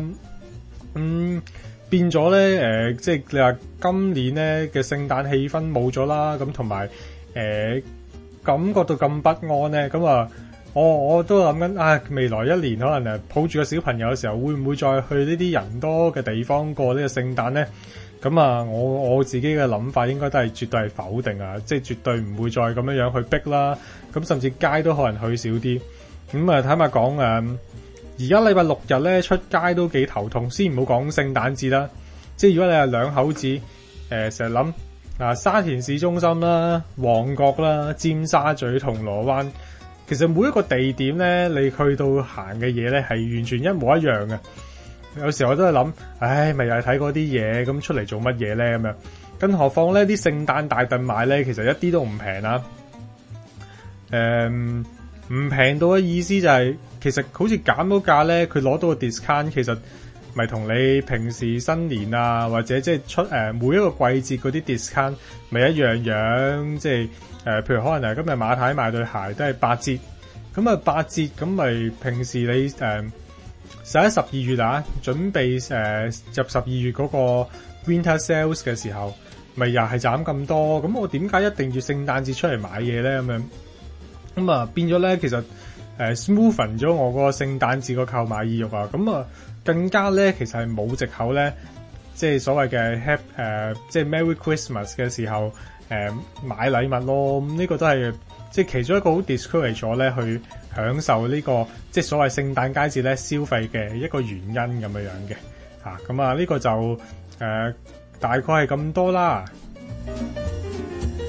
變咗咧即係你話今年咧嘅聖誕氣氛冇咗啦，咁同埋感覺到咁不安咧，咁啊我都諗緊未來1年可能抱住個小朋友嘅時候，會唔會再去呢啲人多嘅地方過呢個聖誕咧？咁啊，我自己嘅諗法應該都係絕對係否定啊，即係絕對唔會再咁樣去逼啦。咁甚至街都可能去少啲。咁啊，坦白講而家禮拜6日咧出街都幾頭痛。先唔好講聖誕節啦，即係如果你係兩口子，成日諗沙田市中心啦、旺角啦、尖沙咀、銅鑼灣，其實每一個地點咧，你去到行嘅嘢咧係完全一模一樣嘅。有時候我都係諗，咪又係睇嗰啲嘢，咁出嚟做乜嘢咧咁樣？更何況咧啲聖誕大燉買咧，其實一啲都唔平啦。唔平到嘅意思就係，其實好似減到價咧，佢攞到個 discount，其實咪同你平時新年啊，或者即係出每一個季節嗰啲 discount 咪一樣樣，即係譬如可能今日馬太買對鞋都係8折，咁啊8折，咁咪平時你11、12月啊，準備入12月嗰個 Winter Sales 嘅時候，咪又係斬咁多，咁我點解一定要聖誕節出嚟買嘢咧？咁樣咁啊變咗咧，其實smoothen 咗我個聖誕節個購買意欲啊，咁啊更加咧其實係冇藉口咧，即係所謂嘅即係 Merry Christmas 嘅時候買禮物咯，咁呢個都係即係其中一個好 discourage 咗咧去享受呢個即係所謂聖誕佳節咧消費嘅一個原因咁樣嘅嚇，咁啊呢個就大概係咁多啦。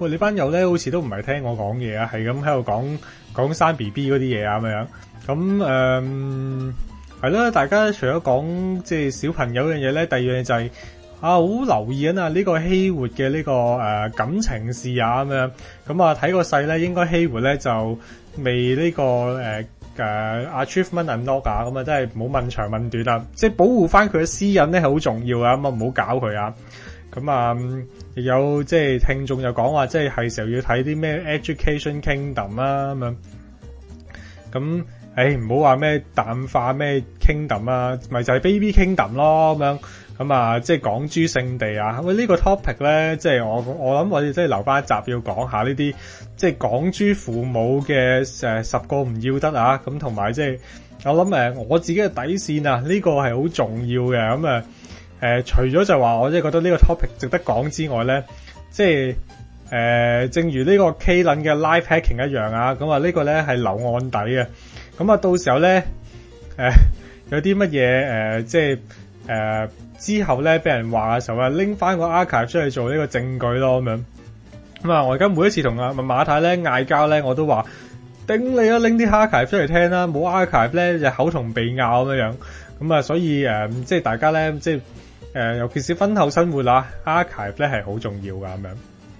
喂，你班友咧好似都唔係聽我講嘢啊，係咁喺度講生 BB 嗰啲嘢啊咁樣。咁係啦，大家除咗講即係小朋友嘅嘢咧，第二樣嘢就係好留意緊啊呢個希活嘅呢個感情事啊咁樣。咁啊睇個勢咧，應該希活咧就未呢個achievement unlock 啊，咁啊真係唔好問長問短啊，即係保護翻佢嘅私隱咧係好重要啊，咁啊唔好搞佢啊。咁啊，亦有即係聽眾又講話，即係時候要睇啲咩 Education Kingdom 啊咁樣。咁唔好話咩淡化咩 Kingdom 啊，咪就係 Baby Kingdom 咯咁樣。咁啊，即係港珠聖地啊。喂，呢個 topic 咧，即係我諗我哋即係留翻一集要講下呢啲，即係港珠父母嘅10個唔要得啊。咁同埋即係我諗我自己嘅底線啊，呢個係好重要嘅。咁啊。除咗就話我即係覺得呢個 topic 值得講之外咧，即係正如呢個 K 輪嘅 live hacking 一樣啊，咁啊呢個咧係留案底嘅，咁啊到時候咧有啲乜嘢即係之後咧俾人話嘅時候啊，拎翻個 archive 出去做呢個證據咯咁樣。咁啊我而家每一次同阿馬太咧嗌交咧，我都話頂你啊，拎啲 archive 出嚟聽啦，冇 archive 咧就口同鼻拗咁樣。咁啊所以即係大家咧即係。尤其是婚後生活啊 ，archive 咧係好重要噶咁樣。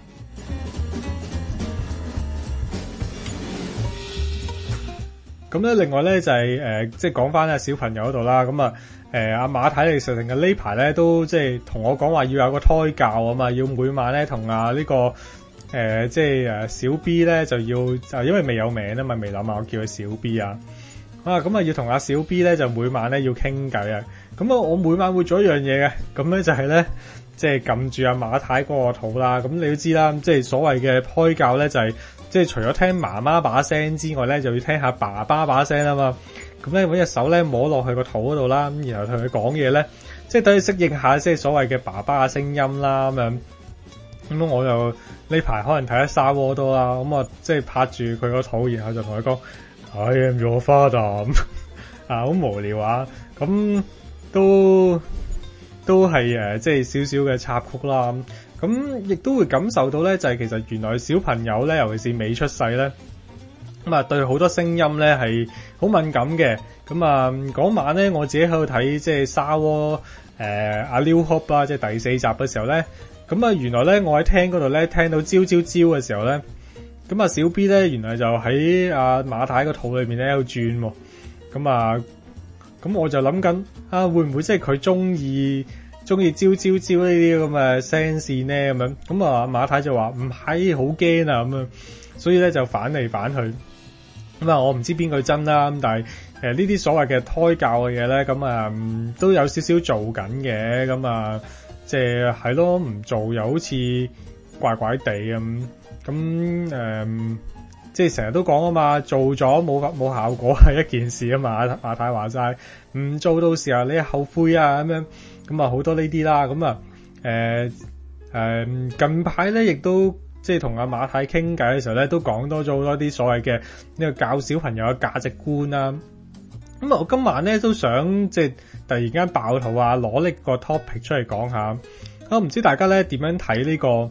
咁咧，另外咧就係即係講翻啊小朋友嗰度啦。咁啊，阿馬太你實成嘅呢排咧都即係同我講話要有個胎教啊嘛，要每晚咧同呢個即係小 B 咧就要因為未有名啊嘛，未諗啊，我叫佢小 B 啊。咁啊要同阿小 B 咧就每晚咧要傾偈啊。咁啊，我每晚會做一樣嘢嘅，咁咧就係咧，即係撳住阿馬太嗰個肚啦。咁你都知啦，即係所謂嘅胎教咧，就係即係除咗聽媽媽把聲之外咧，就要聽下爸爸把聲啊嘛。咁咧揾隻手咧摸落去個肚嗰度啦，咁然後同佢講嘢咧，即係等佢適應下即係所謂嘅爸爸嘅聲音啦咁樣。咁我就呢排可能睇得沙窩多啦，咁啊即係拍住佢個肚，然後就同佢講 I am your father 好無聊啊，咁。都係即係少少嘅插曲啦。咁亦都會感受到咧，就係其實原來小朋友咧，尤其是未出世咧，咁啊對好多聲音咧係好敏感嘅。咁啊嗰晚咧，我自己喺度睇即係沙窩阿 New Hope 啦，即係第4集嘅時候咧，咁啊原來咧我喺廳嗰度咧聽到招嘅時候咧，咁啊小 B 咧原來就喺阿馬太個肚裏面咧喺度轉喎，咁我就諗緊會唔會即係佢中意招呢啲咁嘅聲線咧咁樣？咁啊馬太就話唔係，好驚啊咁樣，所以咧就反嚟反去。咁啊我唔知邊句真啦，咁但係呢啲所謂嘅胎教嘅嘢咧，咁都有少少做緊嘅。咁啊即係係咯，唔做又好似怪怪地咁。咁即係成日都講啊嘛，做咗冇效果係一件事啊嘛。馬太話齋，唔做到時候你後悔啊咁樣，咁啊好多呢啲啦。咁啊近排咧亦都即係同阿馬太傾偈嘅時候咧，都講多咗好多啲所謂嘅呢個教小朋友嘅價值觀啦。咁啊我今晚咧都想即係突然間爆肚啊，攞呢個 topic 出嚟講下。我唔知大家咧點樣睇呢個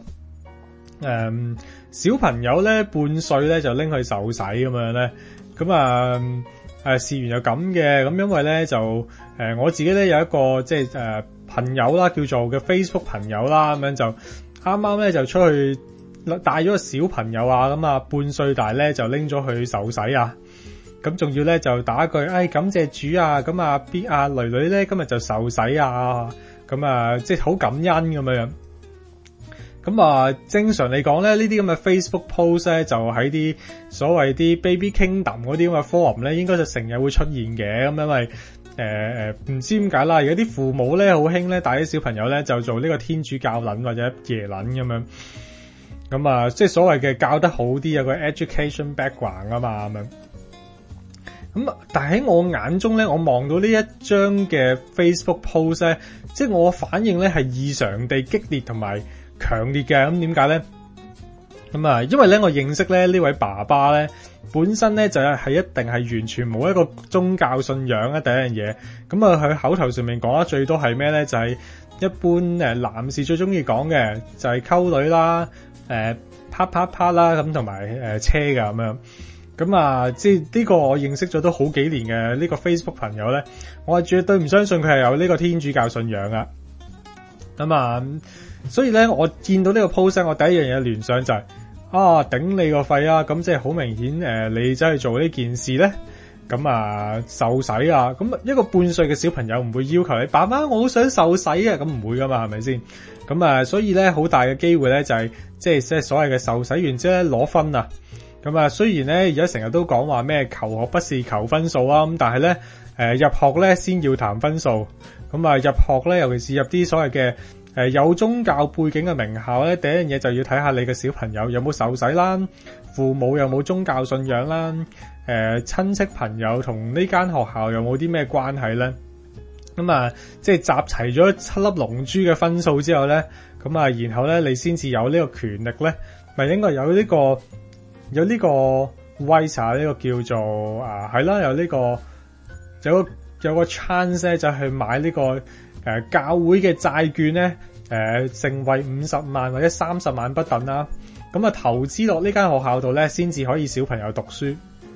小朋友咧半歲咧就拎去受洗咁樣咧，咁事緣又咁嘅，咁因為咧就我自己咧有一個即係朋友啦，叫做嘅 Facebook 朋友啦，咁樣就啱啱咧就出去帶咗個小朋友啊，咁啊半歲大咧就拎咗去受洗啊，咁仲要咧就打一句感謝主啊，咁啊 B 啊女女咧今日就受洗啊，咁啊即係好感恩咁樣。咁啊，正常嚟講咧，呢啲咁嘅 Facebook post 咧，就喺啲所謂啲 Baby Kingdom 嗰啲咁嘅 forum 咧，應該就成日會出現嘅。咁因為唔知點解啦，而家啲父母咧好興咧帶啲小朋友咧就做呢個天主教撚或者耶撚咁樣。咁啊，即係所謂嘅教得好啲，有個 education background 啊嘛咁樣。咁但係喺我眼中咧，我望到呢一張嘅 Facebook post 咧，即係我反應咧係異常地激烈同埋強烈嘅。咁點解咧？咁啊，因為咧我認識咧呢位爸爸咧，本身咧就係一定係完全冇一個宗教信仰啊。第一樣嘢，咁啊佢口頭上面講得最多係咩咧？就係一般男士最中意講嘅就係溝女啦， 啪啪啪啦咁，同埋車㗎咁樣。咁啊，即係呢個我認識咗都好幾年嘅呢個 Facebook 朋友咧，我係絕對唔相信佢係有呢個天主教信仰噶。咁啊，所以咧我見到呢個 post， 我第一樣嘢聯想就係頂你個肺啊！咁即係好明顯你走去做呢件事咧，咁啊受洗啊！咁一個半歲嘅小朋友唔會要求你爸爸我好想受洗啊，咁唔會噶嘛，係咪先？咁啊，所以咧好大嘅機會咧就係即係所謂嘅受洗完之後咧攞分啊！咁啊，雖然咧而家成日都講話咩求學不是求分數啊，咁但係咧入學咧先要談分數。咁啊入學咧，尤其是入啲所謂嘅有宗教背景嘅名校咧，第一樣嘢就要睇下你嘅小朋友有冇受洗啦，父母有冇宗教信仰啦，親戚朋友同呢間學校有冇啲咩關係咧？咁啊，即係集齊咗7粒龍珠嘅分數之後咧，咁啊，然後咧你先至有呢個權力咧，咪應該有呢個威查呢個叫做係啦，有個 chance 咧，就去買呢個教會嘅債券咧，成為50萬或者30萬不等啦。咁啊，投資落呢間學校度咧，先至可以小朋友讀書。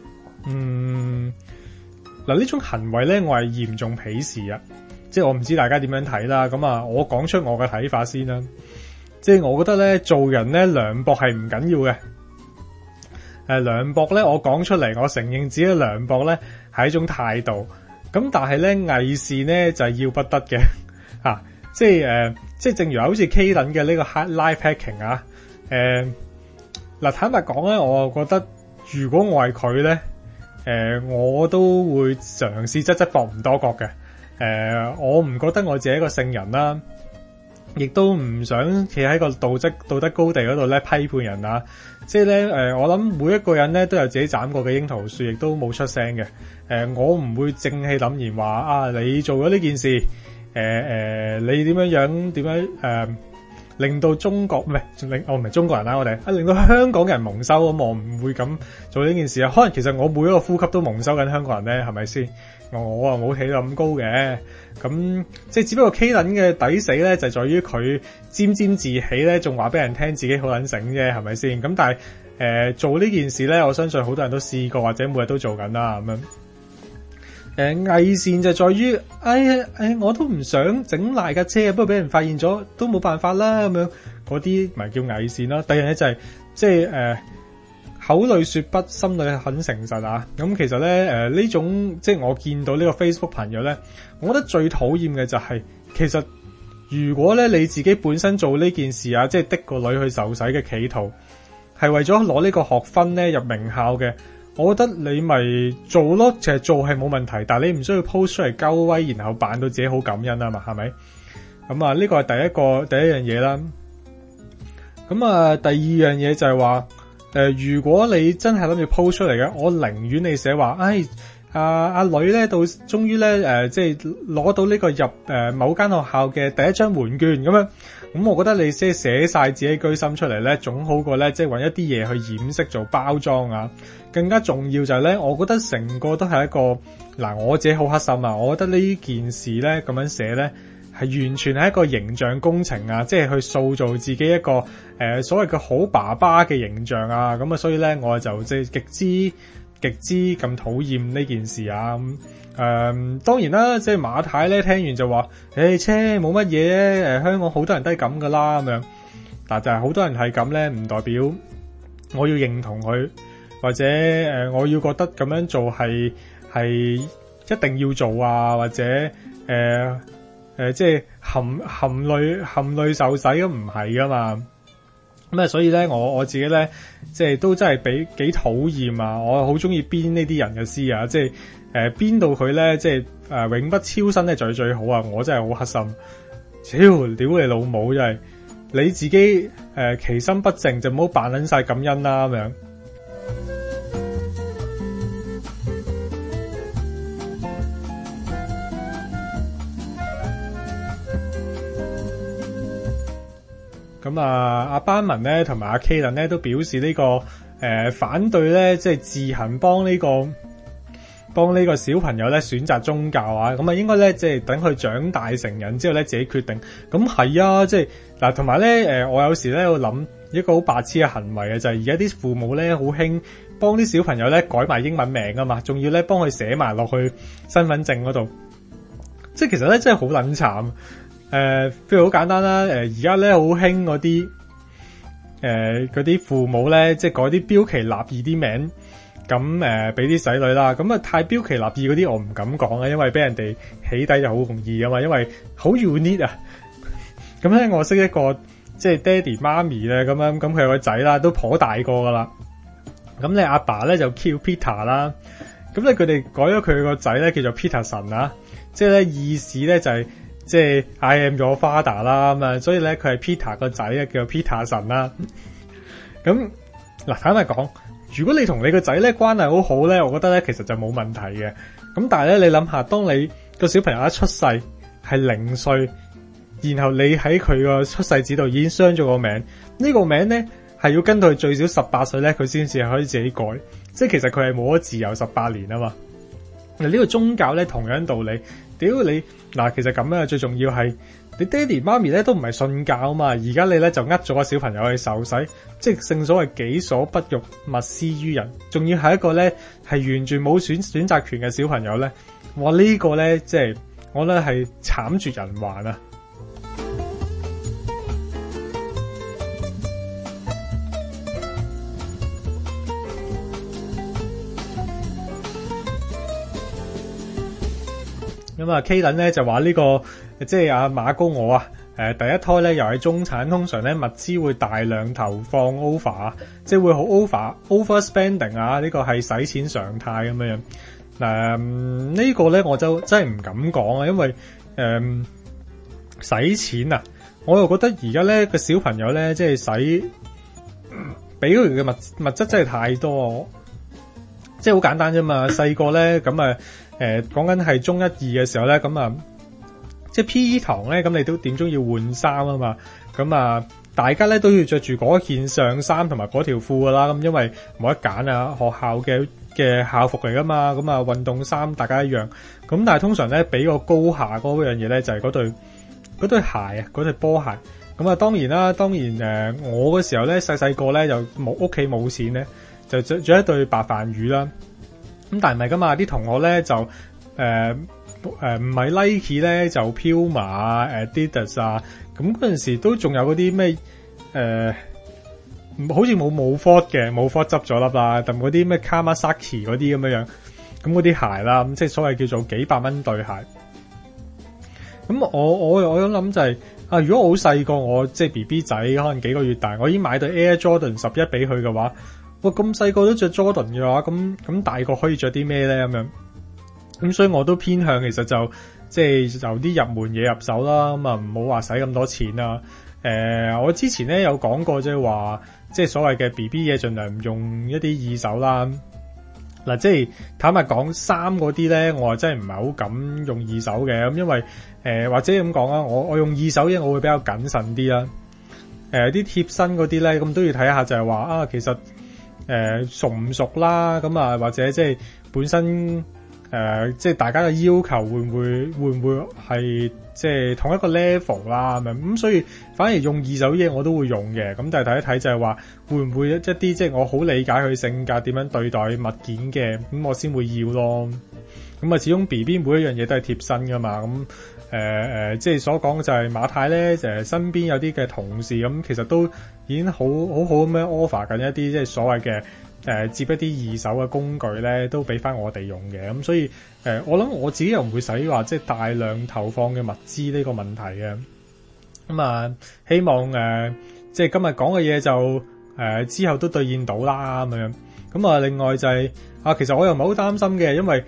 嗱，呢種行為咧，我係嚴重鄙視啊！即係我唔知大家點樣睇啦。咁啊，我講出我嘅睇法先啦。即係我覺得咧，做人咧涼薄係唔緊要嘅。涼薄咧，我講出嚟，我承認自己嘅涼薄咧係一種態度。咁但係咧，偽善咧就係要不得嘅嚇。即係正如好似 K 輪嘅呢個 live hacking 啊。嗱，坦白講咧，我覺得如果我係佢咧，我都會嘗試側側膊唔多覺嘅。我唔覺得我自己一個聖人啦，亦都唔想企喺個道德高地嗰度咧批判人啊。即係咧，我諗每一個人咧都有自己斬過嘅櫻桃樹，亦都冇出聲嘅。我唔會正氣凛然話你做咗呢件事，你點樣令到中國我唔係中國人啦，我哋令到香港人蒙羞，咁我唔會咁做呢件事啊。可能其實我每一個呼吸都蒙羞緊香港人咧，係咪先？我啊冇起到咁高嘅，咁即係只不過 K 撚嘅抵死咧，就在於佢沾沾自喜咧，仲話俾人聽自己好撚醒啫，係咪先？咁但係做呢件事咧，我相信好多人都試過或者每日都做緊啦，咁樣。偽善就在於，我都唔想整爛架車，不過俾人發現咗都冇辦法啦，咁樣嗰啲咪叫偽善啦。第二樣嘢就係即係口裏說不，心裏很誠實啊。咁其實咧呢種即係我見到呢個 Facebook 朋友咧，我覺得最討厭嘅就係其實如果咧你自己本身做呢件事啊，即係的個女去受洗嘅企圖係為咗攞呢個學分咧入名校嘅。我覺得你咪做咯，其實做係冇問題，但係你唔需要 post 出嚟鳩威，然後扮到自己好感恩啊嘛，係咪？咁啊，呢個係第一樣嘢啦。咁啊，第二樣嘢就係話，如果你真係諗住 post 出嚟嘅，我寧願你寫話，阿女咧到終於咧即係攞到呢個入某間學校嘅第一張門券咁樣。咁我覺得你寫晒自己居心出嚟咧，總好過咧即係搵一啲嘢去掩飾做包裝啊。更加重要就係咧，我覺得成個都係一個我自己好黑心啊！我覺得呢件事咧咁樣寫咧，係完全係一個形象工程啊，即係去塑造自己一個所謂嘅好爸爸嘅形象啊。咁啊，所以咧我就即係極之咁討厭呢件事啊。當然啦，即係馬太咧聽完就話，車冇乜嘢，香港好多人都係咁噶啦咁樣。但就係好多人係咁咧，唔代表我要認同佢。或者我要覺得咁樣做係一定要做啊，或者即係含淚受洗咁唔係噶嘛。咁啊，所以咧我自己咧即係都真係幾討厭啊！我好中意編呢啲人嘅詩啊，即係編到佢咧即係永不超生咧最好啊！我真係好黑心，屌你老母真係你自己其心不正就唔好扮撚晒感恩啦咁樣。咁啊，阿班文咧同埋阿 K 倫咧都表示呢個反對咧，即係自行幫呢個小朋友咧選擇宗教啊。咁啊，應該咧即係等佢長大成人之後咧自己決定。咁係啊，即係嗱，同埋咧我有時咧喺度諗， 一個好白痴嘅行為啊，就係而家啲父母咧好興幫啲小朋友咧改埋英文名啊嘛，仲要咧幫佢寫埋落去身份證嗰度，即係其實咧真係好撚慘。譬如好簡單啦，而家咧好興嗰啲父母咧，即係改啲標奇立異啲名，咁俾啲仔女啦，咁啊太標奇立異嗰啲我唔敢講啊，因為俾人哋起底就好容易啊嘛，因為好 unique 啊。咁咧我識一個即係爹哋媽咪咧咁樣，咁佢有個仔啦，都頗大個噶啦。咁你阿爸咧就叫 Peter 啦，咁咧佢哋改咗佢個仔咧叫做 Peterson 啊，即係咧意思咧就係即係 I am your father 啦，咁啊，所以咧佢係 Peter 個仔啊，叫做 Peterson 啦。咁嗱，坦白講，如果你同你個仔咧關係好好咧，我覺得咧其實就冇問題嘅。咁但係咧，你諗下，當你個小朋友一出世係0歲，然後你喺佢個出世紙度已經傷咗個名，呢個名咧係要跟到佢最少18歲咧，佢先至可以自己改。即係其實佢係冇咗自由18年啊嘛。呢個宗教咧同樣道理，屌你嗱，其實咁樣最重要係你爹哋媽咪咧都唔係信教啊嘛，而家你咧就呃咗個小朋友去受洗，即係正所謂己所不欲，勿施於人，仲要係一個咧係完全冇選擇權嘅小朋友咧，哇呢個咧即係我覺得係慘絕人寰啊！咁啊 K 輪咧就話呢個即係阿馬高我啊，第一胎咧又係中產，通常咧物資會大量投放 over 啊，即係會好 over spending 啊，呢個係使錢常態咁樣。呢個咧我就真係唔敢講啊，因為使錢啊，我又覺得而家咧個小朋友咧即係使俾佢嘅物質真係太多，即係好簡單啫嘛。細個咧咁啊。講緊係中1、2嘅時候咧，咁啊，即係 P.E. 堂咧，咁你都點鐘要換衫啊嘛，咁啊，大家咧都要着住嗰件上衫同埋嗰條褲噶啦，咁因為冇得揀啊，學校嘅校服嚟噶嘛，咁啊運動衫大家一樣，咁但係通常咧俾個高下嗰樣嘢咧就係嗰對鞋啊，嗰對波鞋，咁啊當然我嗰時候咧細個咧就屋企冇錢咧，就着咗一對白飯魚啦。咁但係唔係噶嘛，啲同學咧就唔係 Nike 咧就 Puma Adidas 啊，咁嗰陣時都仲有嗰啲咩好似冇 Ford 嘅，冇 Ford 執咗粒啦，但嗰啲咩 Kawasaki 嗰啲咁樣，咁嗰啲鞋啦，咁即係所謂叫做幾百蚊對鞋。咁我諗就係啊，如果我好細個，我即係 BB 仔，可能幾個月大，我已經買對 Air Jordan 11俾佢嘅話。哇！咁細個都着 Jordan 嘅話，咁大個可以着啲咩咧？咁樣咁，所以我都偏向其實就即係由啲入門嘢入手啦。咁啊，唔好話使咁多錢啦。我之前咧有講過，即係話即係所謂嘅 BB 嘢，盡量唔用一啲二手啦。嗱，即係坦白講，衫嗰啲咧，我真係唔係好敢用二手嘅。咁因為或者咁講啊，我用二手嘢，我會比較謹慎啲啦。啲貼身嗰啲咧，咁都要睇下，就係話啊，其實。熟唔熟啦？咁啊，或者即係本身即係大家嘅要求會唔會係即係同一個 level 啦？咁所以反而用二手嘢我都會用嘅。咁但係睇一睇就係話會唔會一啲即係我好理解佢性格點樣對待物件嘅，咁我先會要咯。咁啊，始終 BB 每一樣嘢都係貼身噶嘛。咁即係所講就係馬太咧，身邊有啲嘅同事咁，其實都已經好咁樣 offer 緊一啲即係所謂嘅接一啲二手嘅工具咧，都俾翻我哋用嘅。咁所以我諗我自己又唔會使話即係大量投放嘅物資呢個問題嘅。咁啊，希望即係今日講嘅嘢就之後都兌現到啦咁樣。咁啊，另外就係其實我又唔係好擔心嘅，因為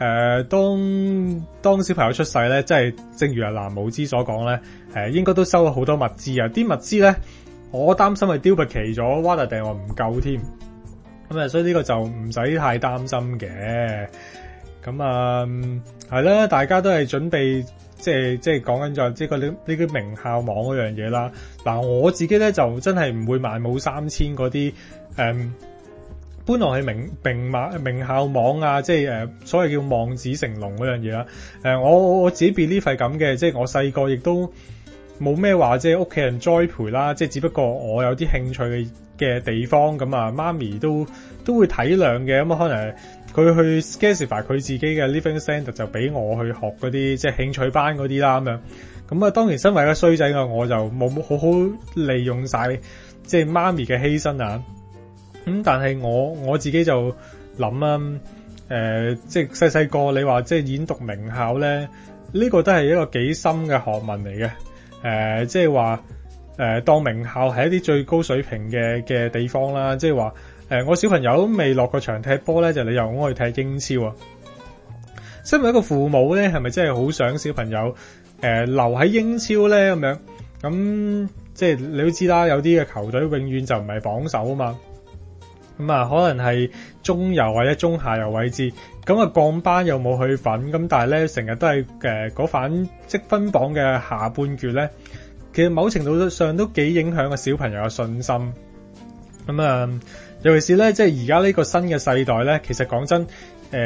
當小朋友出世咧，即係正如阿藍無知所講咧，應該都收咗好多物資啊！啲物資咧，我擔心係丟不齊咗，哇特定話唔夠添。咁啊，所以呢個就唔使太擔心嘅。咁啊，係啦，大家都係準備即係講緊就即係呢啲名校網嗰樣嘢啦。嗱，我自己咧就真係唔會萬冇3000嗰啲本來係名校網啊，即係所謂叫望子成龍嗰樣嘢啦。我自己 believe 係咁嘅，即係我細個亦都冇咩話即係屋企人栽培啦，即係只不過我有啲興趣嘅地方，咁啊媽咪都會體諒嘅，咁啊可能佢去 specify 佢自己嘅 living standard 就俾我去學嗰啲即係興趣班嗰啲啦咁樣。咁啊當然身為一個衰仔嘅我就冇好好利用晒即係媽咪嘅犧牲啊。咁但係我自己就諗啊，即係細個你話即係演讀名校咧，呢個都係一個幾深嘅學問嚟嘅。即係話當名校係一啲最高水平嘅地方啦。即係話我小朋友未落過場踢波咧，就你又我去踢英超啊。身為一個父母咧，係咪真係好想小朋友留喺英超咧咁樣？咁即係你都知啦，有啲嘅球隊永遠就唔係榜首啊嘛。咁啊，可能係中游或者中下游位置，咁啊降班又冇去份，咁但係咧成日都係嗰反積分榜嘅下半決咧，其實某程度上都幾影響個小朋友嘅信心。咁啊，尤其是咧，即係而家呢個新嘅世代咧，其實講真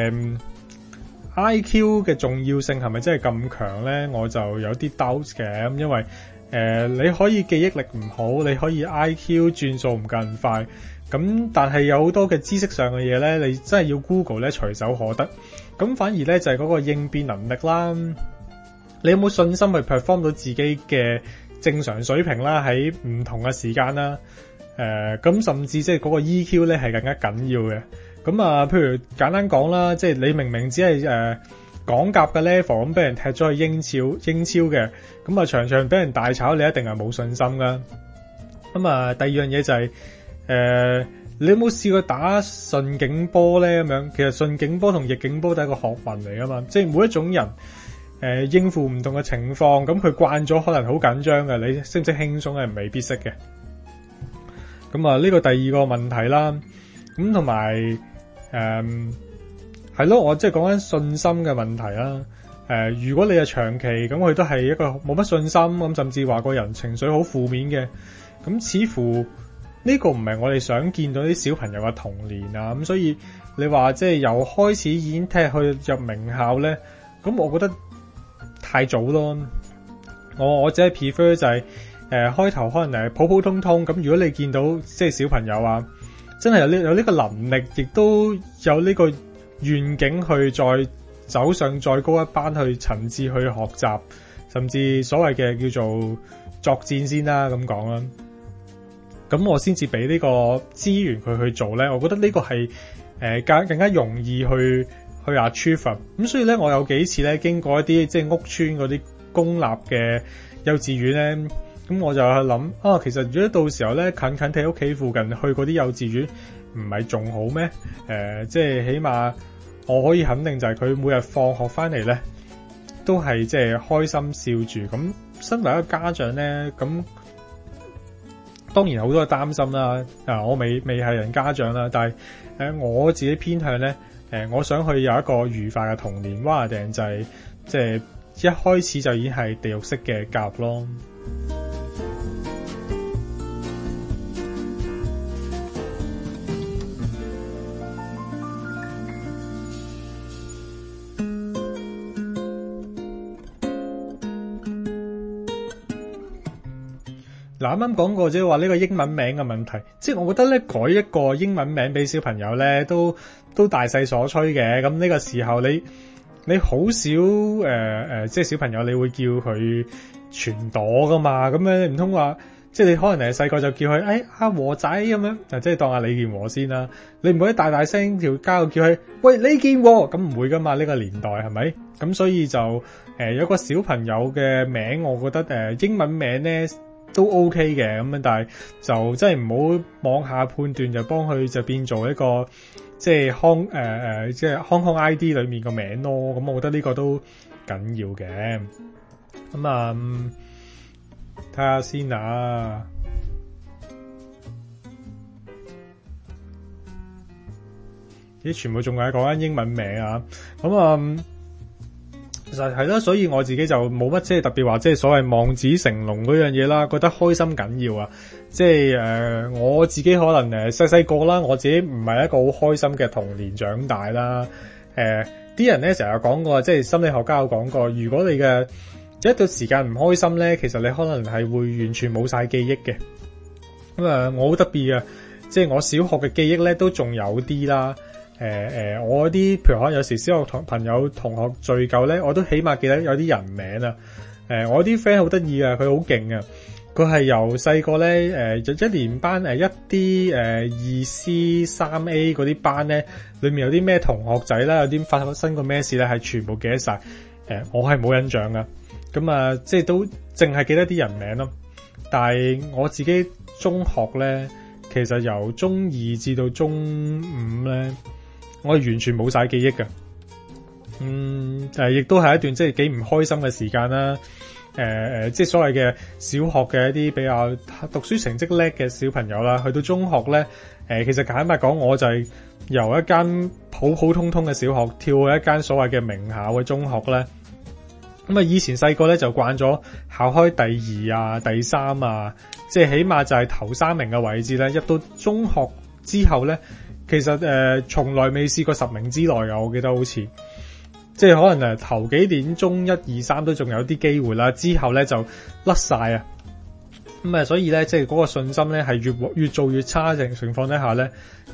，IQ 嘅重要性係咪真係咁強咧？我就有啲 doubt 嘅，因為你可以記憶力唔好，你可以 IQ 轉數唔夠快。咁但係有好多嘅知識上嘅嘢咧，你真係要 Google 咧隨手可得。咁反而咧就係嗰個應變能力啦，你有冇信心去 perform 到自己嘅正常水平啦？喺唔同嘅時間啦，咁甚至即係嗰個 EQ 咧係更加緊要嘅。咁啊，譬如簡單講啦，即係你明明只係港甲嘅 level 咁，俾人踢咗去英超嘅，咁啊場場俾人大炒，你一定係冇信心噶。咁啊，第二樣嘢就係你有冇試過打順境波咧？咁樣其實順境波同逆境波都係一個學問嚟噶嘛，即係每一種人應付唔同嘅情況，咁佢慣咗可能好緊張嘅，你識唔識輕鬆係未必識嘅。咁啊，呢個第二個問題啦。咁同埋係咯，我即係講緊信心嘅問題啦。如果你係長期咁，佢都係一個冇乜信心咁，甚至話個人情緒好負面嘅，咁似乎呢個唔係我哋想見到啲小朋友嘅童年啊。咁所以你話即係由開始已經踢去入名校咧，咁我覺得太早咯。我只係 prefer 就係開頭可能普普通通咁。如果你見到即係小朋友啊，真係有呢個能力，亦都有呢個願景去再走上再高一班去層次去學習，甚至所謂嘅叫做作戰先啦咁講啦。咁我先至俾呢個資源佢去做咧，我覺得呢個係更加容易去 achieve。咁所以咧，我有幾次咧經過一啲即係屋邨嗰啲公立嘅幼稚園咧，咁我就去諗其實如果到時候咧近近喺屋企附近去嗰啲幼稚園，唔係仲好咩？即係起碼我可以肯定就係佢每日放學翻嚟咧，都係即係開心笑住。咁身為一個家長咧，咁當然好多嘅擔心啦。我未係人家長啦，但係我自己偏向咧，我想去有一個愉快嘅童年，話定就係即係一開始就已經係地獄式嘅教育咯。嗱，啱啱講過即係話呢個英文名嘅問題，即係我覺得咧改一個英文名俾小朋友咧都大勢所趨嘅。咁呢個時候你好少即係小朋友你會叫佢全朵噶嘛？咁樣唔通話即係你可能係細個就叫佢阿和仔咁樣，即係當阿李健和先啦。你唔可以大聲條街度叫佢喂李健和，咁唔會噶嘛？呢個年代係咪？咁所以就有個小朋友嘅名，我覺得英文名咧都 OK 嘅咁樣，但係就真係唔好妄下判斷就幫佢就變做一個即係即係 Hong Kong ID 裏面個名咯。咁我覺得呢個都緊要嘅。咁啊，睇下先啊。啲全部仲係講緊英文名啊。咁啊。其實係啦，所以我自己就冇乜即係特別話即係所謂望子成龍嗰樣嘢啦，覺得開心緊要啊！即係我自己可能細個啦，我自己唔係一個好開心嘅童年長大啦。啲人咧成日講過，即係心理學家有講過，如果你嘅一到時間唔開心咧，其實你可能係會完全冇晒記憶嘅。咁我好特別嘅，即係我小學嘅記憶咧都仲有啲啦。我啲譬如可能有時小學朋友同學聚舊咧，我都起碼記得有啲人名啊。我啲 friend 好得意啊，佢好勁啊。佢係由細個咧，一年班一啲2C 3A 嗰啲班咧，裏面有啲咩同學仔啦，有啲發生過咩事咧，係全部記得晒。我係冇印象噶。咁即係都淨係記得啲人名咯。但係我自己中學咧，其實由中2至到中5咧，我係完全冇晒記憶嘅。亦都係一段即係幾唔開心嘅時間啦。即係所謂嘅小學嘅一啲比較讀書成績叻嘅小朋友啦，去到中學咧，其實坦白講，我就係由一間普普通通嘅小學跳去一間所謂嘅名校嘅中學咧。咁以前細個咧就慣咗考開第2啊、第3啊，即係起碼就係頭3名嘅位置咧。入到中學之後咧，其實從來未試過10名之內嘅，我記得好似。即係可能頭幾年中1、2、3都仲有啲機會啦，之後咧就甩晒啊。所以咧即係嗰個信心咧係越做越差嘅情況底下咧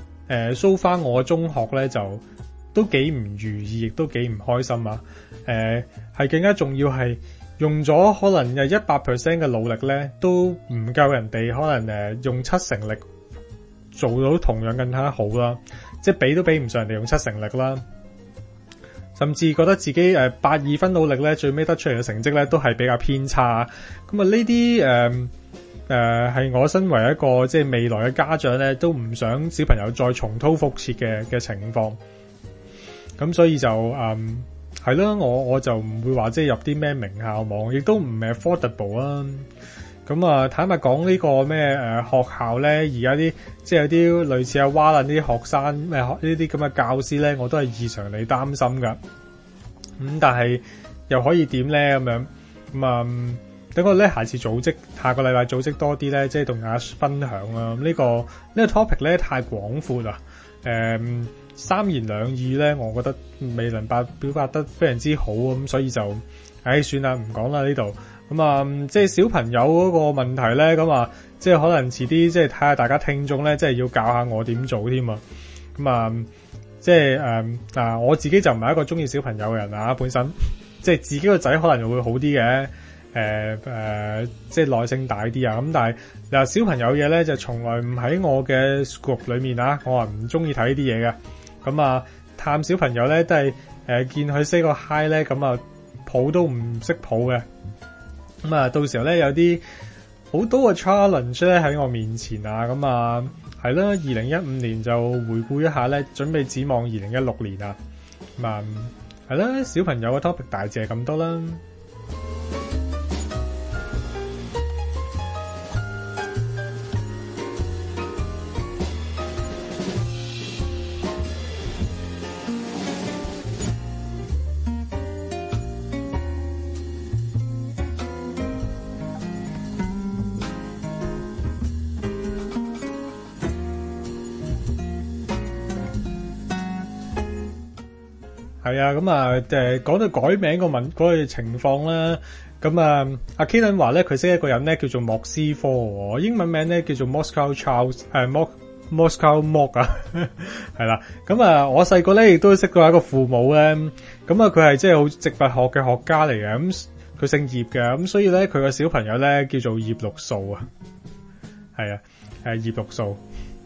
，so far我中學咧就都幾唔如意，亦都幾唔開心啊。係更加重要係用咗可能100% 嘅努力咧，都唔夠人哋可能用7成力做到同樣更加好啦。即係比都比唔上人哋用7成力啦。甚至覺得自己82分努力咧，最尾得出嚟嘅成績咧都係比較偏差。咁呢啲係我身為一個即係未來嘅家長咧，都唔想小朋友再重蹈覆轍嘅情況。咁所以就係咯，我就唔會話即係入啲咩名校網，亦都唔係 affordable 啦。咁坦白講呢個咩學校咧，而家啲即係有啲類似蛙撚啲學生咩呢啲咁嘅教師咧，我都係異常地擔心噶。但係又可以點咧咁樣？等我咧下次下個禮拜組織多啲咧，即係同大家分享啦。呢個 topic 咧太廣闊啦。三言兩語咧，我覺得未能表達得非常之好咁，所以就算啦，唔講啦呢度。即係小朋友嗰個問題咧，即係可能遲啲即係睇下大家聽眾咧，即係要教下我點做添啊。即係我自己就唔係一個中意小朋友嘅人啊，本身即係自己個仔可能會好啲嘅，即係耐性大啲啊。咁但係嗱，小朋友嘢咧就從來唔喺我嘅 group 裏面啊，我係唔中意睇呢啲嘢嘅。探小朋友咧都係見佢 say 個 hi 咧，抱都唔識抱嘅。到時候咧有啲好多嘅 challenge 咧喺我面前啊，係啦，2015年就回顧一下咧，準備展望2016年啊，係啦，小朋友嘅 topic 大致係咁多啦。係啊，講到改名嗰個情況啦，阿 Kalen 話咧佢識一個人咧叫做莫斯科，英文名咧叫做 Moscow Charles， Moscow Mok 啊，係啦，我細個咧亦都識過一個父母咧，佢係即係好植物學嘅學家嚟嘅，咁佢姓葉嘅，咁所以咧佢個小朋友咧叫做葉綠素啊，係啊，葉綠素。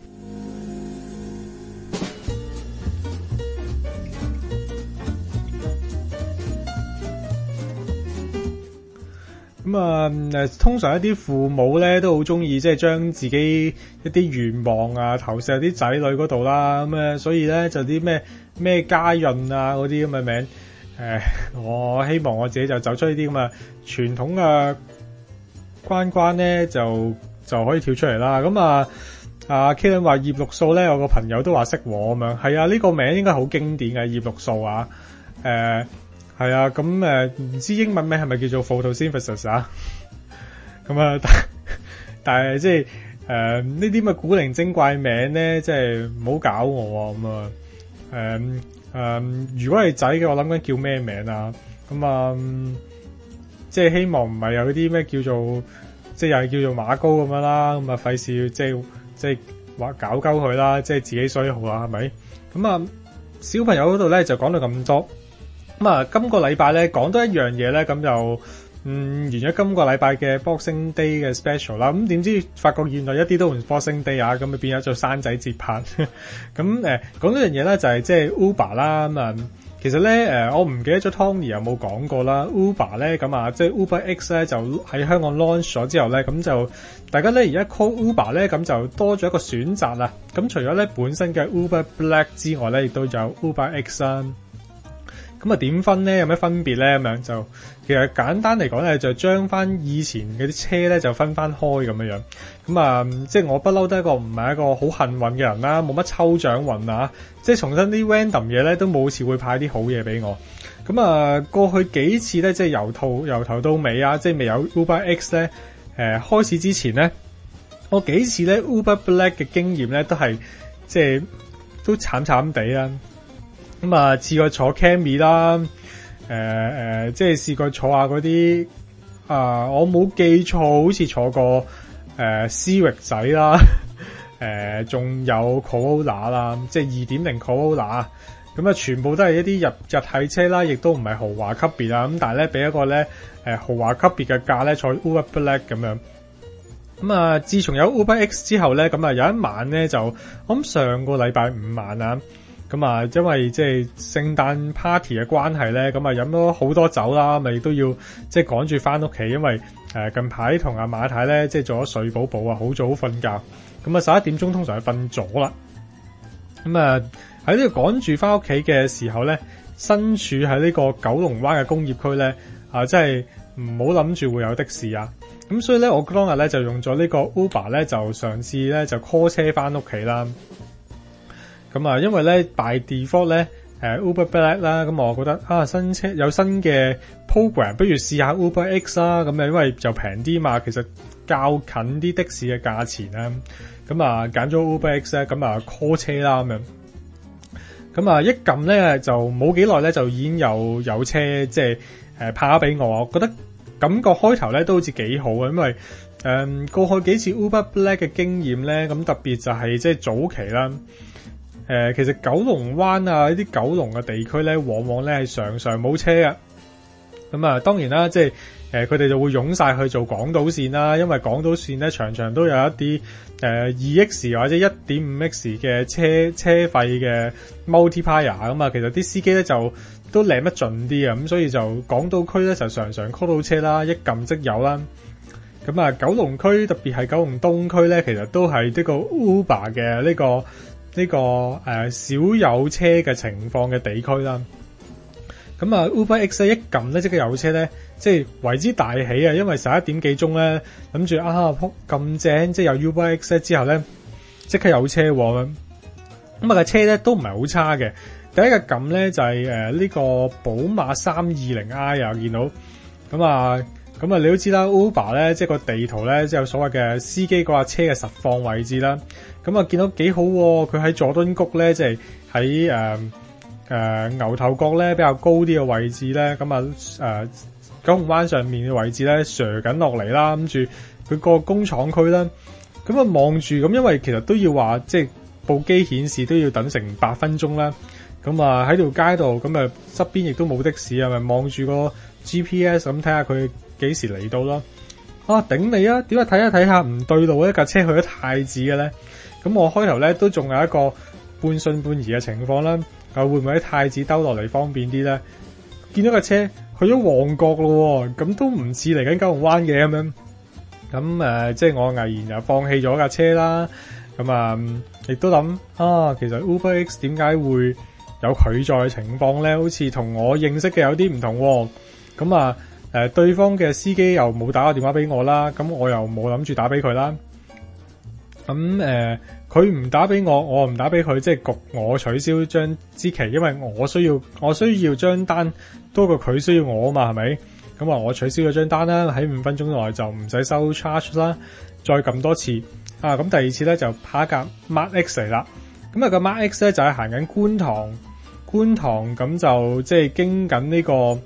通常一啲父母咧都好中意即係將自己一啲願望啊投射喺啲仔女嗰度啦，所以咧就啲咩家潤啊嗰啲咁嘅名，我希望我自己就走出呢啲咁嘅傳統嘅關咧就可以跳出嚟啦。Kalen 話葉綠素咧，有個朋友都話識我咁樣，係啊，呢個名應該好經典嘅葉綠素啊，係啊，唔知英文名係咪叫做 photosynthesis 啊？但係即係呢啲咁嘅古靈精怪名咧，即係唔好搞我如果係仔嘅，我諗緊叫咩名啊？ 即係希望唔係有啲咩叫做即係又係叫做馬高咁樣啦，咁啊費事即係話搞鳩佢啦，即係自己衰好啦，係咪？咁啊小朋友嗰度咧就講到咁多，咁啊今個禮拜咧講多一樣嘢咧，咁就完咗今個禮拜嘅 Boxing Day 嘅 special 啦，咁點知發覺原來一啲都唔 Boxing Day 啊，咁咪變咗做生仔節拍。咁講多樣嘢咧就係即係 Uber 啦，咁啊其實咧我唔記得咗 Tony 有冇講過啦 Uber 咧，咁啊即係 Uber X 咧就喺香港 launch 咗之後咧，咁就大家咧而家 call Uber 咧咁就多咗一個選擇啦。咁除咗咧本身嘅 Uber Black 之外咧，亦都有 Uber X 啦。咁啊點分咧？有咩分別咧？咁樣就其實簡單嚟講咧，就將翻以前嗰啲車咧就分翻開咁樣樣。咁啊，即係我不嬲都唔係一個好幸運嘅人啦，冇乜抽獎運啊。即係重新啲 random 嘢咧都冇次會派啲好嘢俾我。咁啊，過去幾次咧，即係由頭到尾啊，即係未有 Uber X 咧開始之前咧，我幾次咧 Uber Black 嘅經驗咧都係即係都慘慘地啦。咁啊，試過坐 Camry 啦，即係試過坐下嗰啲我冇記錯，好似坐過Civic 仔啦，仲有 Corolla 啦，即係 2.0 Corolla，咁啊，全部都係一啲日系車啦，亦都唔係豪華級別啊，咁但係咧俾一個咧豪華級別嘅價咧坐 Uber Black 咁樣。咁啊，自從有 Uber X 之後咧，咁啊有一晚咧就我諗上個禮拜五晚啊。咁啊，因為即係聖誕 party 嘅關係咧，咁啊飲咗好多酒啦，咪都要即係趕住翻屋企，因為近排同阿馬太咧即係做咗睡寶寶啊，好早瞓覺，咁啊11點鐘通常係瞓咗啦。咁啊喺呢個趕住翻屋企嘅時候咧，身處喺呢個九龍灣嘅工業區咧，即係唔好諗住會有的士啊。咁所以咧，我當日咧就用咗呢個 Uber 咧，就嘗試咧就 call 車翻屋企啦。咁啊，因為咧 by default 咧，Uber Black 啦，咁我覺得新車有新嘅 program， 不如試下 Uber X 啦，咁因為就平啲嘛，其實較近啲的士嘅價錢啦，咁啊揀咗 Uber X 咧，咁啊 call 車啦咁樣，咁啊一撳咧就冇幾耐咧就已經有車即係派咗俾我，我覺得感覺開頭咧都好似幾好嘅，因為過去幾次 Uber Black 嘅經驗咧，咁特別就係即係早期啦。其實九龍灣啊，呢啲九龍嘅地區咧，往往咧係常常冇車嘅。咁啊，當然啦，即係佢哋就會湧晒去做港島線啦，因為港島線咧場場都有一啲2X 或者 1.5X 嘅車費嘅 multiplier 咁啊，其實啲司機咧就都領得盡啲啊，咁所以就港島區咧就常常 call 到車啦，一撳即有啦。咁啊，九龍區特別係九龍東區咧，其實都係呢個 Uber 嘅呢個少有車嘅情況嘅地區啦。咁啊 Uber X 一撳咧即刻有車咧，即係為之大喜啊！因為11點幾鐘咧諗住撲咁正，即係有 Uber X 之後咧即刻有車喎。咁架車咧都唔係好差嘅。第一個撳咧就係呢個寶馬 320i 啊，見到咁啊你都知啦 Uber 咧即係個地圖咧即係有所謂嘅司機嗰架車嘅實況位置啦。咁啊見到幾好喎，佢喺佐敦谷咧即係喺牛頭角咧比較高啲嘅位置咧，咁啊九龍灣上面嘅位置咧瀡緊落嚟啦，跟住佢個工廠區啦，咁啊望住咁，因為其實都要話即係部機顯示都要等成8分鐘啦，咁啊喺條街度咁啊側邊亦都冇的士啊，咪望住個 GPS 咁睇下佢幾時嚟到咯。頂你啊！點解睇下睇下唔對路，一架車去咗太子嘅咧？咁我開頭咧都仲有一個半信半疑嘅情況啦，會唔會喺太子兜落嚟方便啲咧？見到架車去咗旺角咯，咁都唔似嚟緊九龍灣嘅咁樣。咁即係我毅然就放棄咗架車啦。咁亦都諗其實 Uber X 點解會有拒載嘅情況咧？好似同我認識嘅有啲唔同。咁對方嘅司機又冇打個電話俾我啦，咁我又冇諗住打俾佢啦。咁佢唔打俾我，我唔打俾佢，即係焗我取消張支期，因為我需要張單多過佢需要我啊嘛，係咪？咁我取消咗張單啦，喺5分鐘內就唔使收 charge 啦，再撳多次咁第二次咧就拍一架 Mark X 嚟啦。咁個 Mark X 咧就係行緊觀塘咁就即係經緊呢個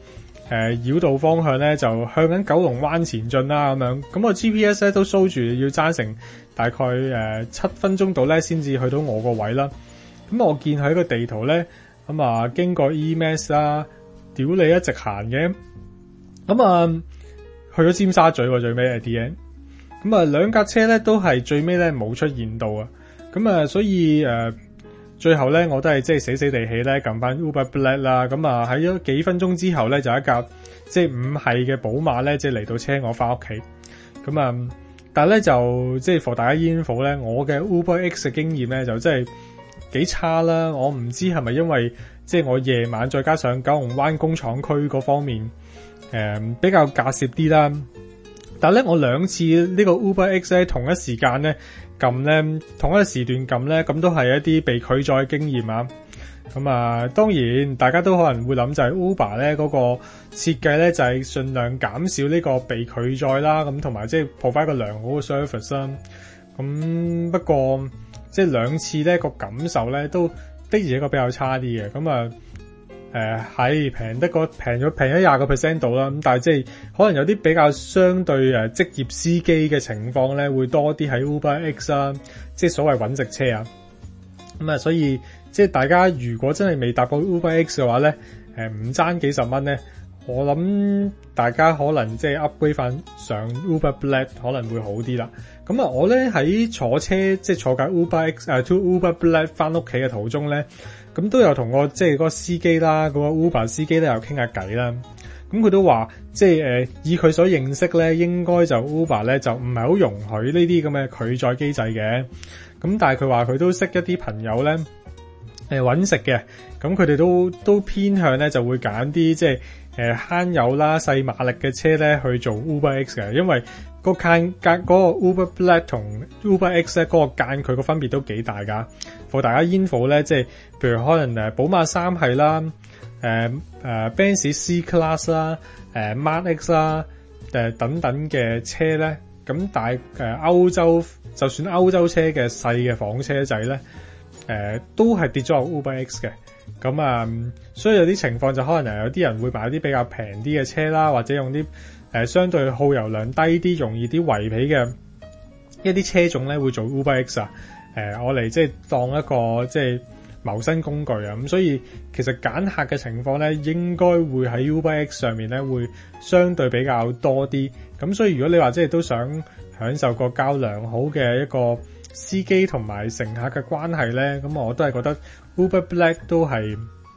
繞道方向咧就向緊九龍灣前進啦咁樣。咁我 GPS 咧都 show 住要揸成大概7分鐘度咧先至去到我個位啦。咁我見喺個地圖咧咁啊經過 EMS 啦，屌你一直行嘅。咁啊去咗尖沙咀喎，最尾係 DN。咁啊兩架車咧都係最尾咧冇出現到啊。咁啊所以最後咧我都係即係死死地氣咧撳翻 Uber Black 啦。咁啊喺咗幾分鐘之後咧就一架即係唔係嘅寶馬咧即係嚟到車我翻屋企。咁啊但係咧就即係 for 大家info咧，我嘅 Uber X 嘅經驗咧就真係幾差啦。我唔知係咪因為即係我夜晚再加上九龍灣工廠區嗰方面比較隔涉啲啦。但係咧我兩次呢個 Uber X 咧同一時間咧撳咧同一個時段撳咧，咁都係一啲被拒載經驗啊。咁啊當然大家都可能會諗就係 Uber 咧嗰個設計咧就係盡量減少呢個被拒載啦，咁同埋即係 provide 一個良好嘅 service 啦。咁不過即係兩次咧個感受咧都的而且確比較差啲嘅。咁啊係平咗20% 度啦。咁但係即係可能有啲比較相對職業司機嘅情況咧會多啲喺 Uber X 啦，即係所謂揾食車啊。咁啊所以即係大家如果真係未搭過 Uber X 嘅話咧，唔爭幾十蚊咧，我諗大家可能即係 upgrade 翻上 Uber Black 可能會好啲啦。咁啊，我咧喺坐車即係坐架 Uber X to Uber Black 翻屋企嘅途中咧，咁都有同個即係嗰個司機啦，嗰個 Uber 司機咧又傾下偈啦。咁佢都話即係以佢所認識咧，應該就 Uber 咧就唔係好容許呢啲咁嘅拒載機制嘅。咁但係佢話佢都識一啲朋友咧揾食嘅，咁佢哋都偏向咧就會揀啲即係慳油啦、細馬力嘅車咧去做 Uber X 嘅，因為嗰個 Uber Black 同 Uber X 咧嗰個間距個分別都幾大㗎。for 大家 info 咧，即係譬如可能寶馬3系啦、Benz C Class 啦、Mark X 啦、等等嘅車咧，咁但係歐洲就算歐洲車嘅細嘅房車仔咧，都係跌咗落 Uber X 嘅。咁啊，所以有啲情況就可能有啲人會買啲比較平啲嘅車啦，或者用啲相對耗油量低啲、容易啲圍皮嘅一啲車種咧，會做 Uber X 啊。我嚟即係當一個即係謀生工具啊。咁所以其實揀客嘅情況咧，應該會喺 Uber X 上面咧會相對比較多啲。咁所以如果你話即係都想享受個較良好嘅一個司機同埋乘客嘅關係咧，咁我都係覺得 Uber Black 都係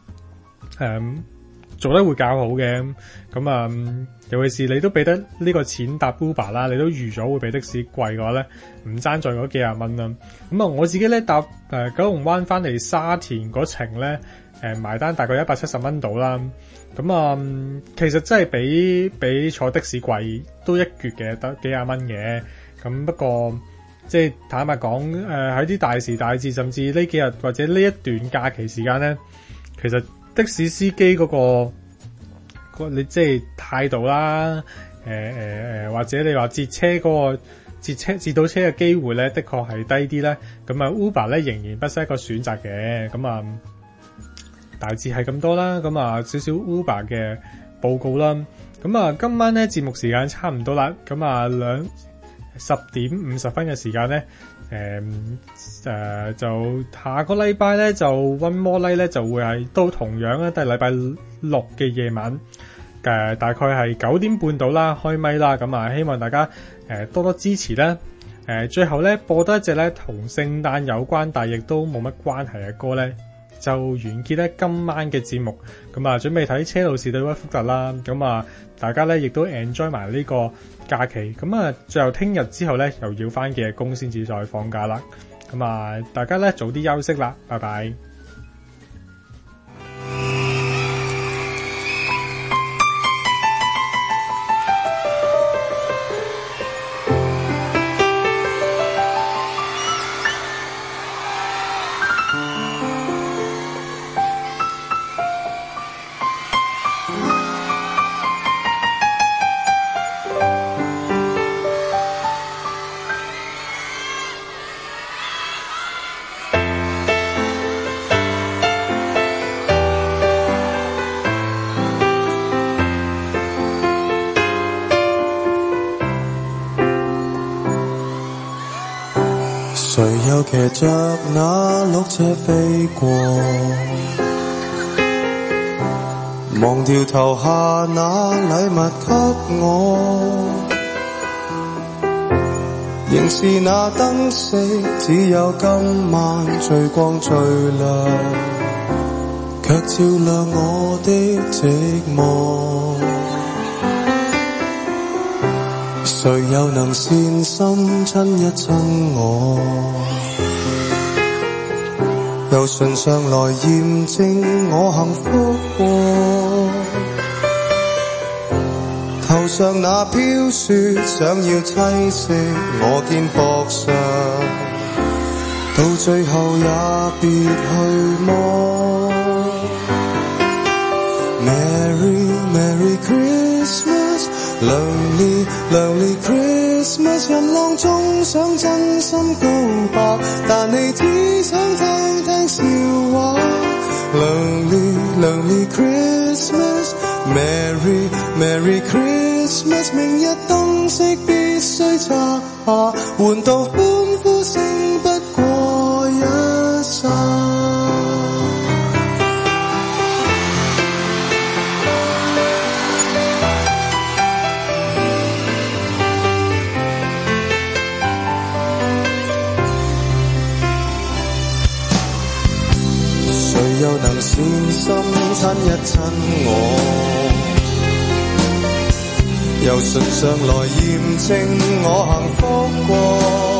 做得會較好嘅。咁啊，尤其是你都俾得呢個錢搭 Uber 啦，你都預咗會比的士貴嘅話咧，唔爭在嗰幾廿蚊啦。咁啊，我自己咧搭九龍灣翻嚟沙田嗰程咧，埋單大概170蚊到啦。咁啊，其實真係比坐的士貴都一橛嘅，得幾廿蚊嘅。咁不過即係坦白講，喺啲大時大節，甚至呢幾日或者呢一段假期時間咧，其實的士司機嗰個你即係態度啦，或者你話截車嗰個截到車嘅機會咧，的確係低啲咧。咁啊 Uber 咧仍然不失一個選擇嘅。咁啊大致係咁多啦。咁啊少少 Uber 嘅報告啦。咁啊今晚咧節目時間差唔多啦。咁啊10:50嘅時間咧，就下個禮拜咧就 One More Night 咧就會係都同樣咧，都係禮拜6嘅夜晚，大概係9點半到啦，開咪啦。咁啊希望大家多多支持啦。最後咧播多一隻咧同聖誕有關但亦都冇乜關係嘅歌咧，就完結咧今晚嘅節目。咁啊準備睇車路士對屈福特啦。咁啊大家咧亦都 enjoy 埋呢個假期。咁啊最後聽日之後咧又要返幾日工先至再放假啦。咁啊大家咧早啲休息啦，拜拜。 誰又騎着那鹿車飛過，忘掉投下那禮物給我，仍是那燈飾，只有今晚最光最亮，卻照亮我的寂寞。誰又能善心親一親我，由唇上來驗證我幸福過。頭上那飄雪想要棲息我肩膊上，到最後也別去摸。Merry Merry Christmas Lonely Lonely Christmas 人浪中想真心告白，但你只想聽聽笑話。Lonely Lonely Christmas Merry Merry Christmas 明日燈飾必須拆下，換到歡呼聲不過一剎。誰又能善心親一親我，由唇上來驗證我幸福過。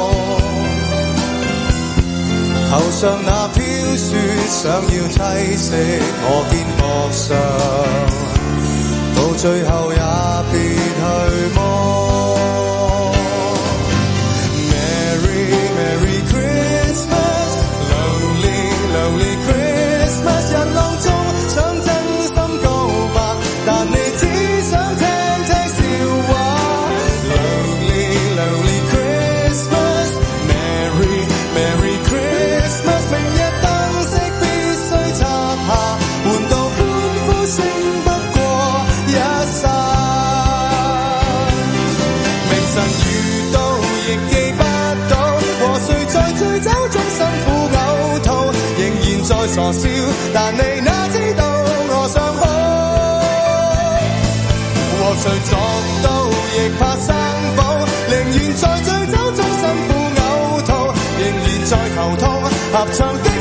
頭上那飄雪想要棲息我肩膊上，到最後也別去摸。Merry Merry Christmas Lonely Lonely Christmas 人浪中想真心告白，但你只想聽聽笑話。Lonely Lonely Christmas Merry Merry Christmas 明日燈飾必須插下，換到歡呼聲不過一剎。明晨遇到亦記不到，和誰在醉酒中辛苦嘔吐，仍然在傻笑，但你哪知道我想哭。和誰撞到亦怕生保，寧願在醉酒中辛苦嘔吐，仍然在頭痛合唱的